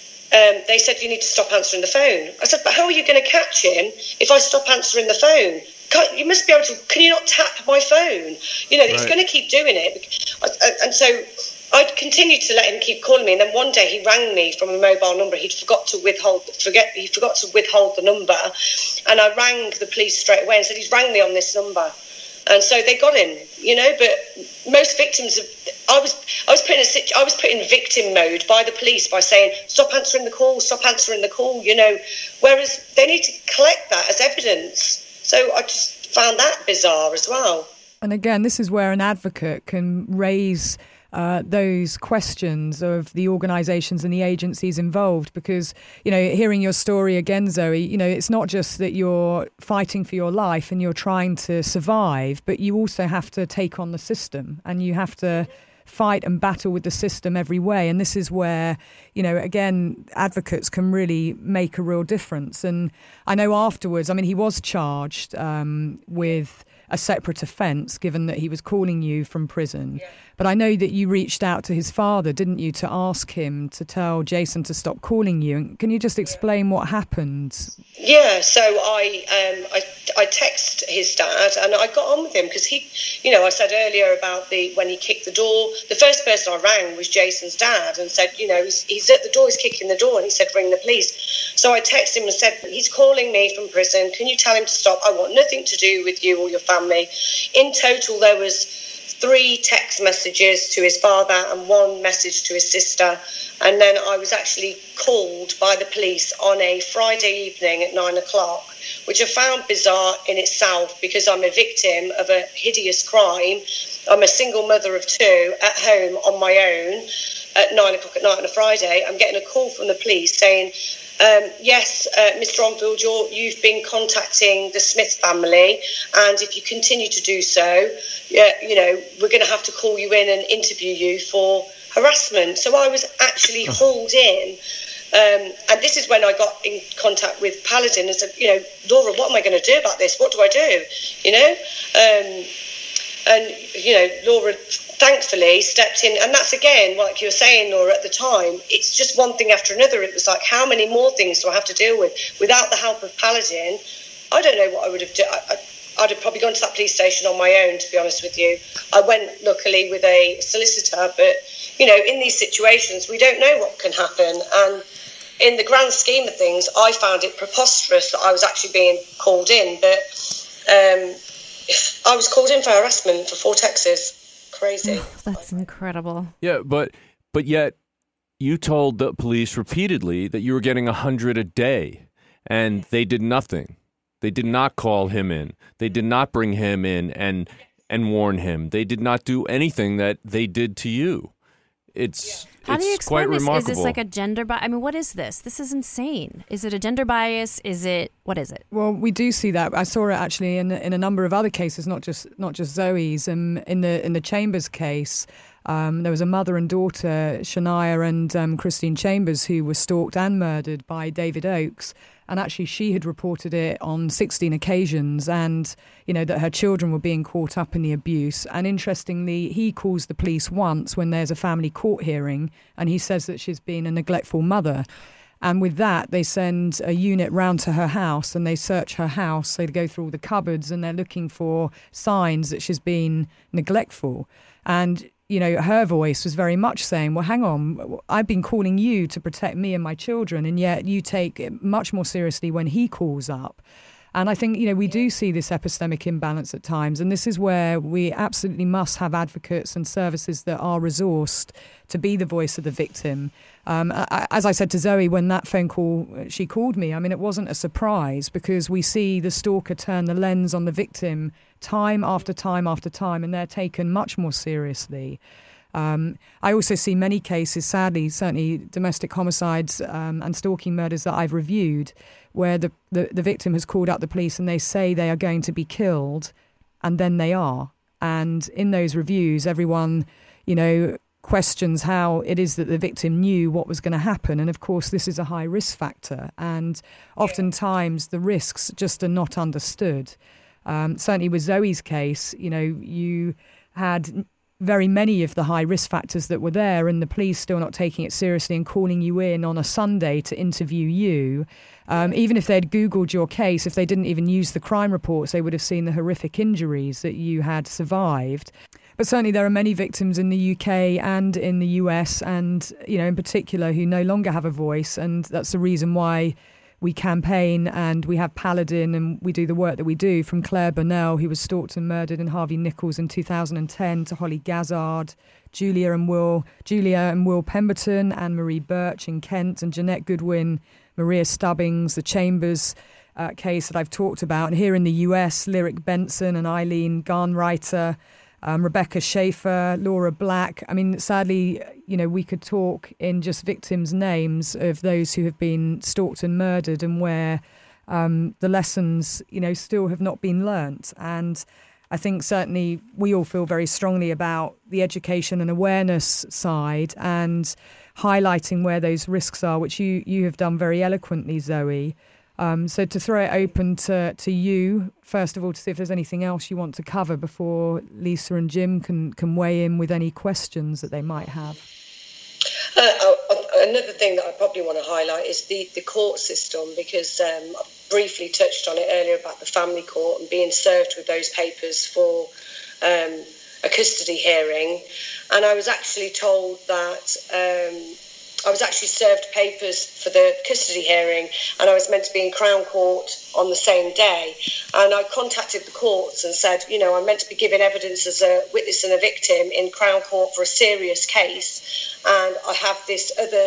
um, they said, you need to stop answering the phone. I said, but how are you going to catch him if I stop answering the phone? Can't, you must be able to, can you not tap my phone? You know, right. He's going to keep doing it. And so I continued to let him keep calling me, and then one day he rang me from a mobile number. He'd forgot to withhold, forget, he forgot to withhold the number, and I rang the police straight away and said he's rang me on this number, and so they got him. You know, but most victims, of, I was, I was put in a, I was put in victim mode by the police by saying stop answering the call, stop answering the call. You know, whereas they need to collect that as evidence. So I just found that bizarre as well. And again, this is where an advocate can raise Uh, those questions of the organisations and the agencies involved, because, you know, hearing your story again, Zoe, you know, it's not just that you're fighting for your life and you're trying to survive, but you also have to take on the system, and you have to fight and battle with the system every way. And this is where, you know, again, advocates can really make a real difference. And I know afterwards, I mean, he was charged um, with a separate offence, given that he was calling you from prison. Yeah. But I know that you reached out to his father, didn't you, to ask him to tell Jason to stop calling you. And can you just explain what happened? Yeah, so I um, I, I texted his dad, and I got on with him because he, you know, I said earlier about the when he kicked the door. The first person I rang was Jason's dad and said, you know, he's, he's at the door, he's kicking the door, and he said, ring the police. So I texted him and said, he's calling me from prison. Can you tell him to stop? I want nothing to do with you or your family. In total, there was three text messages to his father and one message to his sister. And then I was actually called by the police on a Friday evening at nine o'clock, which I found bizarre in itself because I'm a victim of a hideous crime. I'm a single mother of two at home on my own at nine o'clock at night on a Friday. I'm getting a call from the police saying, Um, yes, uh, Mister Onfield, you're, you've been contacting the Smith family, and if you continue to do so, yeah, you know, we're going to have to call you in and interview you for harassment. So I was actually hauled in, um, and this is when I got in contact with Paladin and said, you know, Laura, what am I going to do about this? What do I do? You know, um, and you know, Laura thankfully stepped in, and that's again, like you were saying, Laura, at the time, it's just one thing after another. It was like, how many more things do I have to deal with? Without the help of Paladin, I don't know what I would have done. I, I'd have probably gone to that police station on my own, to be honest with you. I went, luckily, with a solicitor, but, you know, in these situations, we don't know what can happen. And in the grand scheme of things, I found it preposterous that I was actually being called in, but um, I was called in for harassment for four texts. Crazy. Oh, that's incredible. Yeah, but but yet you told the police repeatedly that you were getting a hundred a day, and they did nothing. They did not call him in. They did not bring him in and and warn him. They did not do anything that they did to you. It's How it's do you explain quite this? remarkable. Is this like a gender bias? I mean, what is this? This is insane. Is it a gender bias? Is it, what is it? Well, we do see that. I saw it actually in in a number of other cases, not just not just Zoe's. Um, in the in the Chambers case, Um, there was a mother and daughter, Shania and um, Christine Chambers, who were stalked and murdered by David Oakes. And actually, she had reported it on sixteen occasions, and, you know, that her children were being caught up in the abuse. And interestingly, he calls the police once when there's a family court hearing, and he says that she's been a neglectful mother. And with that, they send a unit round to her house and they search her house. They go through all the cupboards and they're looking for signs that she's been neglectful. And, you know, her voice was very much saying, well, hang on, I've been calling you to protect me and my children, and yet you take it much more seriously when he calls up. And I think, you know, we do see this epistemic imbalance at times, and this is where we absolutely must have advocates and services that are resourced to be the voice of the victim. Um, as I said to Zoe, when that phone call, she called me, I mean, it wasn't a surprise, because we see the stalker turn the lens on the victim time after time after time, and they're taken much more seriously. Um, I also see many cases, sadly, certainly domestic homicides um, and stalking murders that I've reviewed, where the, the, the victim has called up the police and they say they are going to be killed, and then they are. And in those reviews, everyone, you know, questions how it is that the victim knew what was going to happen. And of course, this is a high risk factor. And oftentimes the risks just are not understood. Um, certainly with Zoe's case, you know, you had very many of the high risk factors that were there, and the police still not taking it seriously and calling you in on a Sunday to interview you. Um, even if they'd Googled your case, if they didn't even use the crime reports, they would have seen the horrific injuries that you had survived. But certainly there are many victims in the U K and in the U S, and, you know, in particular, who no longer have a voice. And that's the reason why we campaign and we have Paladin and we do the work that we do, from Claire Burnell, who was stalked and murdered, and Harvey Nichols in two thousand ten, to Holly Gazzard, Julia and Will, Julia and Will Pemberton, Anne Marie Birch in Kent, and Jeanette Goodwin, Maria Stubbings, the Chambers uh, case that I've talked about. And here in the U S, Lyric Benson and Eileen Garnwriter, Um, Rebecca Schaefer, Laura Black. I mean, sadly, you know, we could talk in just victims' names of those who have been stalked and murdered, and where um, the lessons, you know, still have not been learnt. And I think certainly we all feel very strongly about the education and awareness side, and highlighting where those risks are, which you, you have done very eloquently, Zoe. Um, so to throw it open to, to you, first of all, to see if there's anything else you want to cover before Lisa and Jim can, can weigh in with any questions that they might have. Uh, another thing that I probably want to highlight is the, the court system, because um, I briefly touched on it earlier about the family court and being served with those papers for um, a custody hearing. And I was actually told that... Um, I was actually served papers for the custody hearing, and I was meant to be in Crown Court on the same day. And I contacted the courts and said, you know, I'm meant to be giving evidence as a witness and a victim in Crown Court for a serious case, and I have this other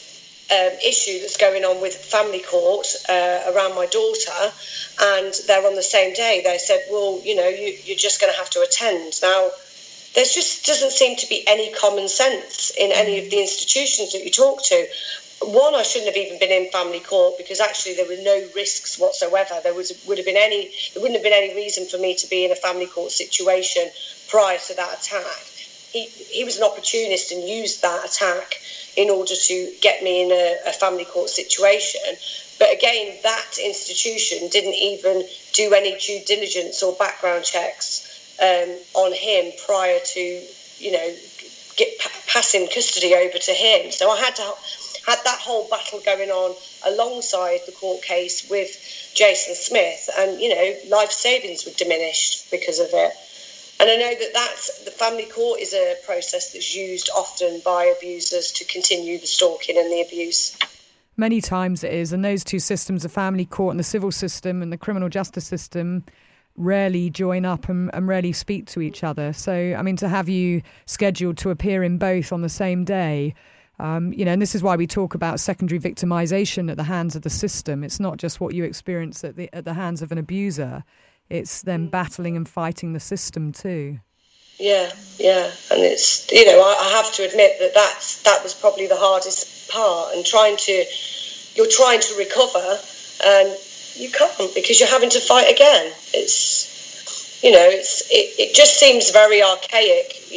um, issue that's going on with family court uh, around my daughter, and they're on the same day. They said, well, you know, you, you're just going to have to attend. Now, there just doesn't seem to be any common sense in any of the institutions that you talk to. One, I shouldn't have even been in family court, because actually there were no risks whatsoever. There was would have been any there wouldn't have been any reason for me to be in a family court situation prior to that attack. He he was an opportunist and used that attack in order to get me in a, a family court situation. But again, that institution didn't even do any due diligence or background checks Um, on him prior to, you know, get, passing custody over to him. So I had to had that whole battle going on alongside the court case with Jason Smith, and, you know, life savings were diminished because of it. And I know that that's, the family court is a process that's used often by abusers to continue the stalking and the abuse. Many times it is, and those two systems, the family court and the civil system and the criminal justice system, rarely join up and, and rarely speak to each other. So, I mean, to have you scheduled to appear in both on the same day, um, you know, and this is why we talk about secondary victimization at the hands of the system. It's not just what you experience at the at the hands of an abuser. It's them battling and fighting the system too. Yeah, yeah. And it's, you know, I, I have to admit that that's, that was probably the hardest part, and trying to, you're trying to recover, and you can't, because you're having to fight again. It's, you know, it's it, it just seems very archaic.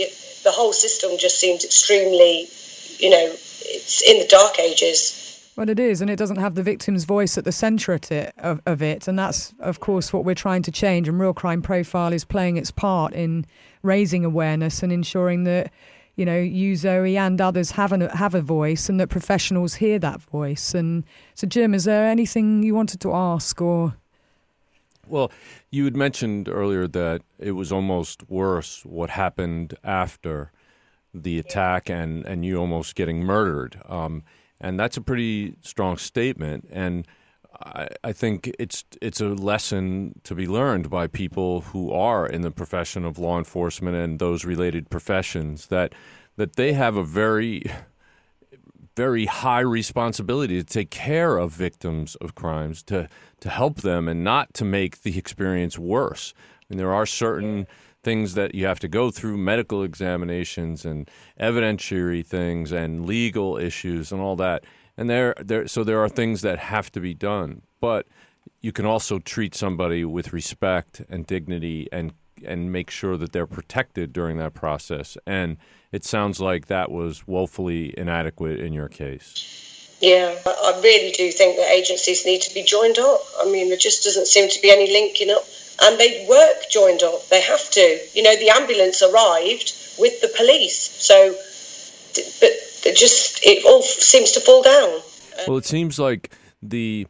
the whole system just seems extremely, you know, it's in the dark ages. Well, it is, and it doesn't have the victim's voice at the centre of it, of, of it, and that's, of course, what we're trying to change, and Real Crime Profile is playing its part in raising awareness and ensuring that, you know, you, Zoe, and others have, an, have a voice, and that professionals hear that voice. And so, Jim, is there anything you wanted to ask, or...? Well, you had mentioned earlier that it was almost worse what happened after the attack and, and you almost getting murdered. Um, and that's a pretty strong statement. And I, I think it's it's a lesson to be learned by people who are in the profession of law enforcement and those related professions, that that they have a very... very high responsibility to take care of victims of crimes, to to help them and not to make the experience worse. I mean, there are certain things that you have to go through, medical examinations and evidentiary things and legal issues and all that. And there, there, so there are things that have to be done. But you can also treat somebody with respect and dignity and and make sure that they're protected during that process. And it sounds like that was woefully inadequate in your case. Yeah, I really do think that agencies need to be joined up. I mean, there just doesn't seem to be any linking up. And they work joined up. They have to. You know, the ambulance arrived with the police. So, but it just, it all seems to fall down. Well, it seems like the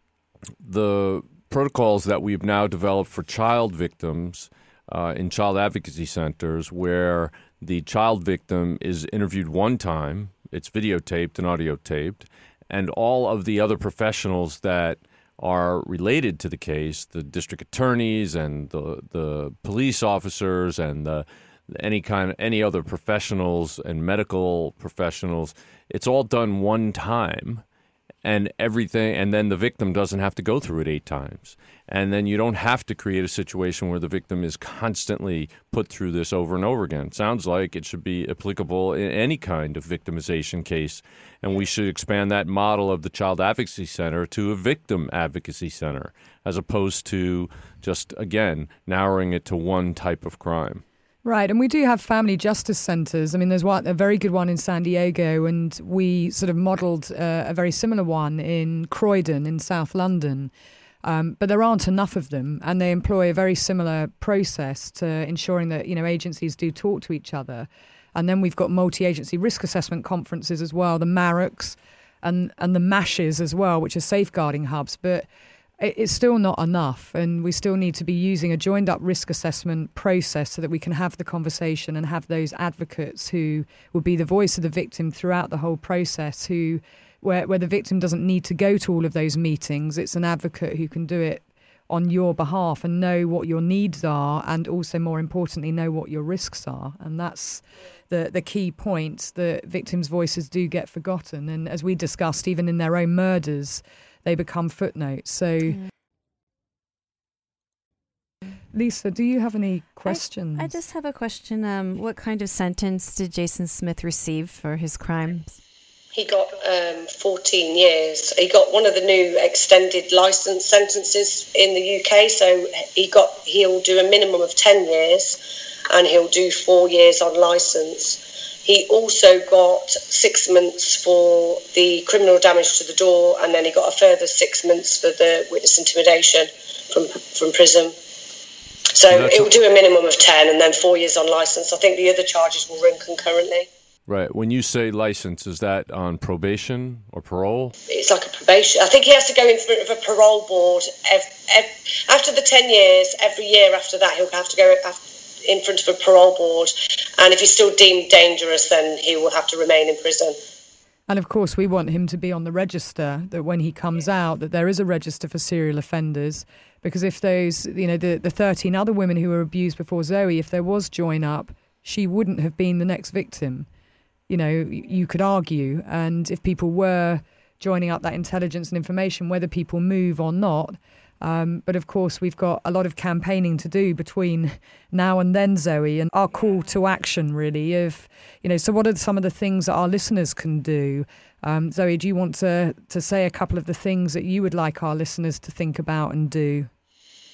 the protocols that we've now developed for child victims uh, in child advocacy centers, where the child victim is interviewed one time, it's videotaped and audio taped, and all of the other professionals that are related to the case, the district attorneys and the the police officers and the any kind of any other professionals and medical professionals, it's all done one time, and everything, and then the victim doesn't have to go through it eight times. And then you don't have to create a situation where the victim is constantly put through this over and over again. It sounds like it should be applicable in any kind of victimization case, and we should expand that model of the Child Advocacy Center to a victim advocacy center, as opposed to just, again, narrowing it to one type of crime. Right, and we do have family justice centres. I mean, there's one, a very good one in San Diego, and we sort of modelled uh, a very similar one in Croydon in South London. Um, but there aren't enough of them, and they employ a very similar process to ensuring that, you know, agencies do talk to each other. And then we've got multi-agency risk assessment conferences as well, the MARICs and, and the MASHs as well, which are safeguarding hubs. But it's still not enough, and we still need to be using a joined-up risk assessment process so that we can have the conversation and have those advocates who will be the voice of the victim throughout the whole process, who where, where the victim doesn't need to go to all of those meetings. It's an advocate who can do it on your behalf and know what your needs are, and also, more importantly, know what your risks are. And that's the, the key point, that victims' voices do get forgotten. And as we discussed, even in their own murders, they become footnotes. So, mm. Lisa, do you have any questions? I, I just have a question. Um, what kind of sentence did Jason Smith receive for his crimes? He got um, fourteen years. He got one of the new extended license sentences in the U K. So he got he'll do a minimum of ten years, and he'll do four years on license. He also got six months for the criminal damage to the door, and then he got a further six months for the witness intimidation from from prison. So it will do a minimum of ten, and then four years on license. I think the other charges will run concurrently. Right. When you say license, is that on probation or parole? It's like a probation. I think he has to go in front of a parole board. Every, every, after the ten years, every year after that, he'll have to go in front of a parole board. And if he's still deemed dangerous, then he will have to remain in prison. And of course, we want him to be on the register, that when he comes out, that there is a register for serial offenders. Because if those, you know, the, the thirteen other women who were abused before Zoe, if there was join up, she wouldn't have been the next victim. You know, you could argue. And if people were joining up that intelligence and information, whether people move or not. Um, but of course, we've got a lot of campaigning to do between now and then, Zoe, and our call to action, really, of, you know, so what are some of the things that our listeners can do? Um, Zoe, do you want to, to say a couple of the things that you would like our listeners to think about and do?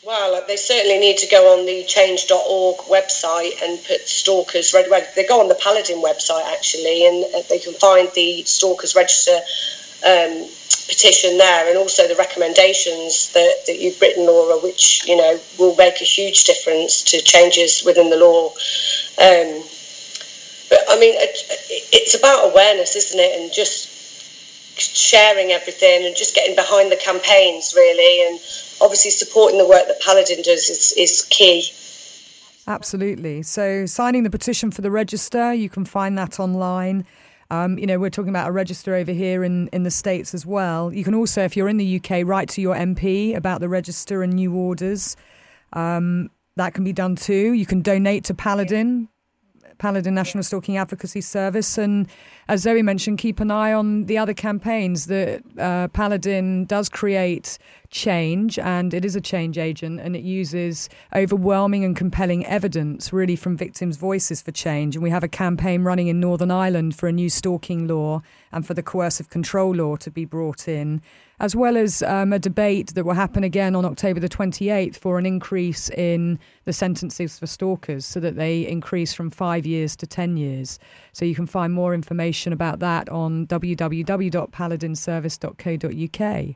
Well, they certainly need to go on the change dot org website and put Stalkers Register. They go on the Paladin website, actually, and they can find the Stalkers Register um, petition there, and also the recommendations that, that you've written, Laura, which, you know, will make a huge difference to changes within the law. Um, but, I mean, it, it's about awareness, isn't it, and just sharing everything and just getting behind the campaigns, really, and obviously supporting the work that Paladin does is, is key. Absolutely. So signing the petition for the register, you can find that online. Um, you know, we're talking about a register over here in, in the States as well. You can also, if you're in the U K, write to your M P about the register and new orders. Um, that can be done too. You can donate to Paladin. Paladin National Stalking Advocacy Service, and as Zoe mentioned, keep an eye on the other campaigns that uh, Paladin does create change, and it is a change agent, and it uses overwhelming and compelling evidence really from victims' voices for change. And we have a campaign running in Northern Ireland for a new stalking law and for the coercive control law to be brought in, as well as um, a debate that will happen again on October the twenty-eighth for an increase in the sentences for stalkers, so that they increase from five years to ten years. So you can find more information about that on w w w dot paladin service dot co dot u k.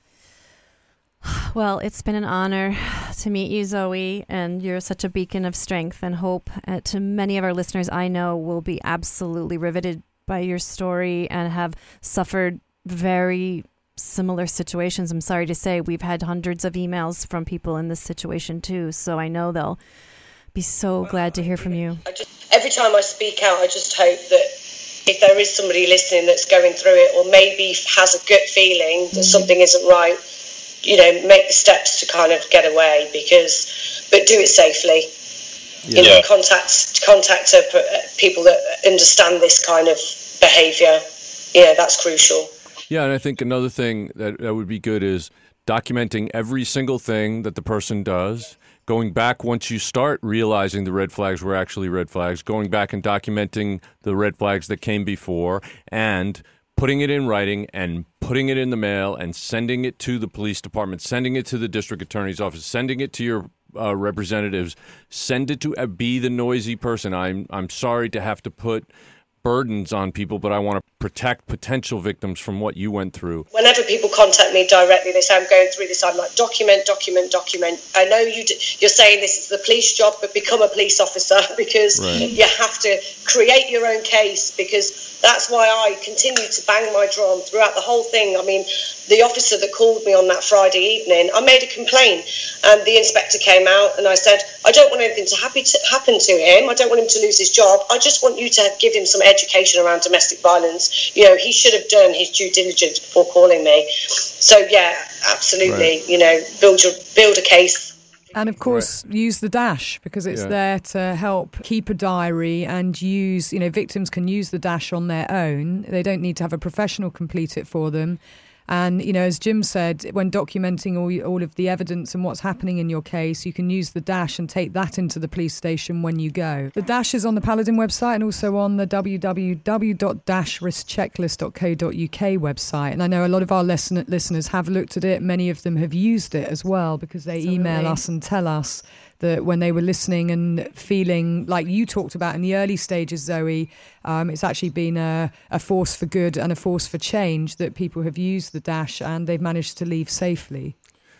Well, it's been an honor to meet you, Zoe, and you're such a beacon of strength and hope uh, to many of our listeners I know will be absolutely riveted by your story and have suffered very similar situations. I'm sorry to say we've had hundreds of emails from people in this situation too, so I know they'll be so glad to hear from you. I just, every time I speak out, I just hope that if there is somebody listening that's going through it, or maybe has a gut feeling that mm. something isn't right, you know, make the steps to kind of get away, because, but do it safely. Yeah. You know, contact contact uh, people that understand this kind of behaviour. Yeah, that's crucial. Yeah, and I think another thing that, that would be good is documenting every single thing that the person does, going back once you start realizing the red flags were actually red flags, going back and documenting the red flags that came before, and putting it in writing and putting it in the mail and sending it to the police department, sending it to the district attorney's office, sending it to your uh, representatives, send it to uh, be the noisy person. I'm I'm sorry to have to put burdens on people, but I want to protect potential victims from what you went through. Whenever people contact me directly, they say I'm going through this, I'm like, document, document, document. I know you d- you're saying this is the police job, but become a police officer, because right. you have to create your own case, because that's why I continue to bang my drum throughout the whole thing. I mean, the officer that called me on that Friday evening, I made a complaint, and the inspector came out and I said, I don't want anything to happen to, happen to him. I don't want him to lose his job. I just want you to give him some education around domestic violence. You know, he should have done his due diligence before calling me. So, yeah, absolutely, right. you know, build your, build a case. And of course, right. use the Dash, because it's yeah. there to help keep a diary and use, you know, victims can use the Dash on their own. They don't need to have a professional complete it for them. And, you know, as Jim said, when documenting all, all of the evidence and what's happening in your case, you can use the Dash and take that into the police station when you go. The Dash is on the Paladin website and also on the w w w dot dash risk checklist dot co dot u k website. And I know a lot of our listen- listeners have looked at it. Many of them have used it as well, because they Absolutely. email us and tell us that when they were listening and feeling like you talked about in the early stages, Zoe, um, it's actually been a, a force for good and a force for change, that people have used the Dash and they've managed to leave safely.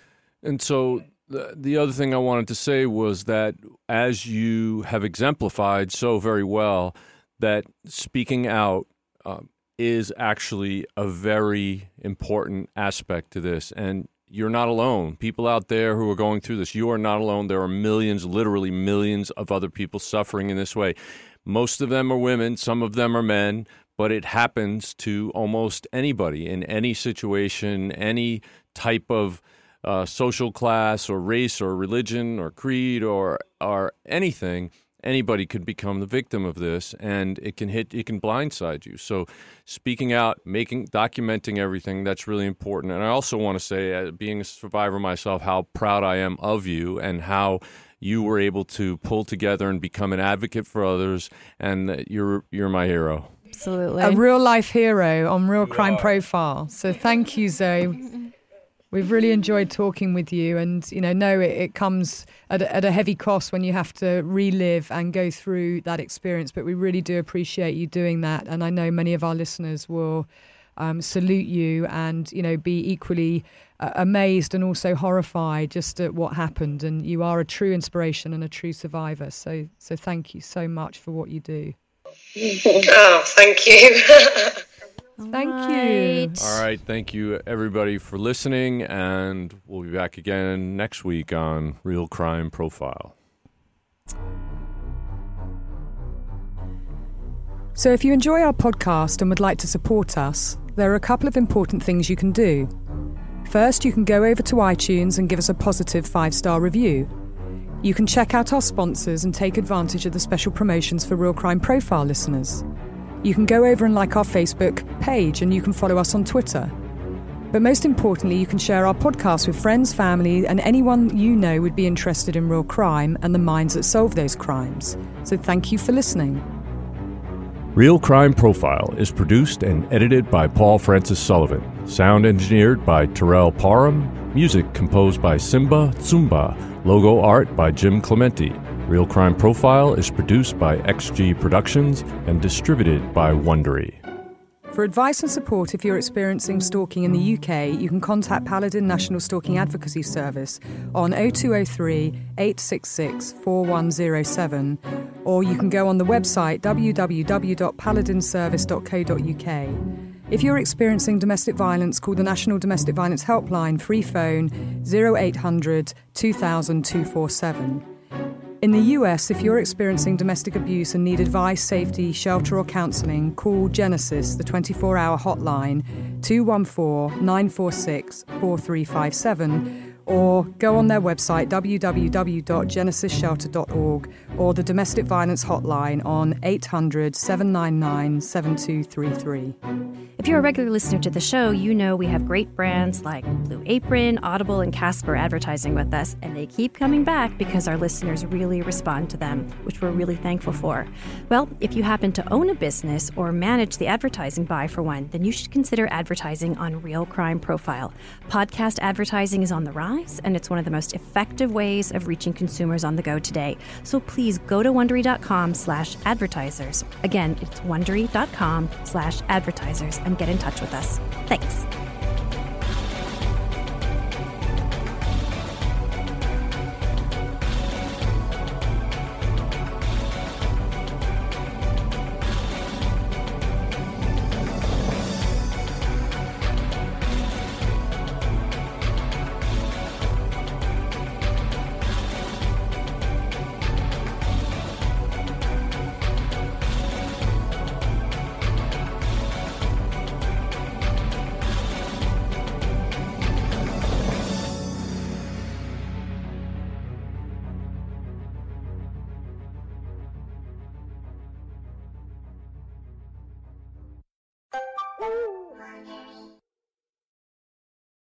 And so the, the other thing I wanted to say was that, as you have exemplified so very well, that speaking out uh, is actually a very important aspect to this. And you're not alone. People out there who are going through this, you are not alone. There are millions, literally millions of other people suffering in this way. Most of them are women, some of them are men, but it happens to almost anybody in any situation, any type of uh, social class or race or religion or creed or or anything. Anybody could become the victim of this, and it can hit, it can blindside you. So speaking out, making, documenting everything, that's really important. And I also want to say, uh, being a survivor myself, how proud I am of you and how you were able to pull together and become an advocate for others, and uh, you're you're my hero. Absolutely. A real life hero on Real Crime Profile. So thank you, Zoe. We've really enjoyed talking with you, and you know, no, it, it comes at a, at a heavy cost when you have to relive and go through that experience. But we really do appreciate you doing that, and I know many of our listeners will um, salute you, and you know, be equally uh, amazed and also horrified just at what happened. And you are a true inspiration and a true survivor. So, so thank you so much for what you do. Oh, thank you. Thank All you. right. All right. Thank you, everybody, for listening. And we'll be back again next week on Real Crime Profile. So if you enjoy our podcast and would like to support us, there are a couple of important things you can do. First, you can go over to iTunes and give us a positive five-star review. You can check out our sponsors and take advantage of the special promotions for Real Crime Profile listeners. You can go over and like our Facebook page, and you can follow us on Twitter. But most importantly, you can share our podcast with friends, family, and anyone you know would be interested in real crime and the minds that solve those crimes. So thank you for listening. Real Crime Profile is produced and edited by Paul Francis Sullivan. Sound engineered by Terrell Parham. Music composed by Simba Tsumba. Logo art by Jim Clementi. Real Crime Profile is produced by X G Productions and distributed by Wondery. For advice and support if you're experiencing stalking in the U K, you can contact Paladin National Stalking Advocacy Service on oh two oh three, eight six six, four one oh seven, or you can go on the website w w w dot paladin service dot co dot u k. If you're experiencing domestic violence, call the National Domestic Violence Helpline, free phone oh eight hundred, two thousand, two four seven. In the U S, if you're experiencing domestic abuse and need advice, safety, shelter or counselling, call Genesis, the twenty-four hour hotline, two one four, nine four six, four three five seven, or go on their website w w w dot genesis shelter dot org or the Domestic Violence Hotline on eight hundred, seven nine nine, seven two three three. If you're a regular listener to the show, you know we have great brands like Blue Apron, Audible, and Casper advertising with us, and they keep coming back because our listeners really respond to them, which we're really thankful for. Well, if you happen to own a business or manage the advertising buy for one, then you should consider advertising on Real Crime Profile. Podcast advertising is on the rise, and it's one of the most effective ways of reaching consumers on the go today. So please go to Wondery.com slash advertisers. Again, it's Wondery.com slash advertisers and get in touch with us. Thanks.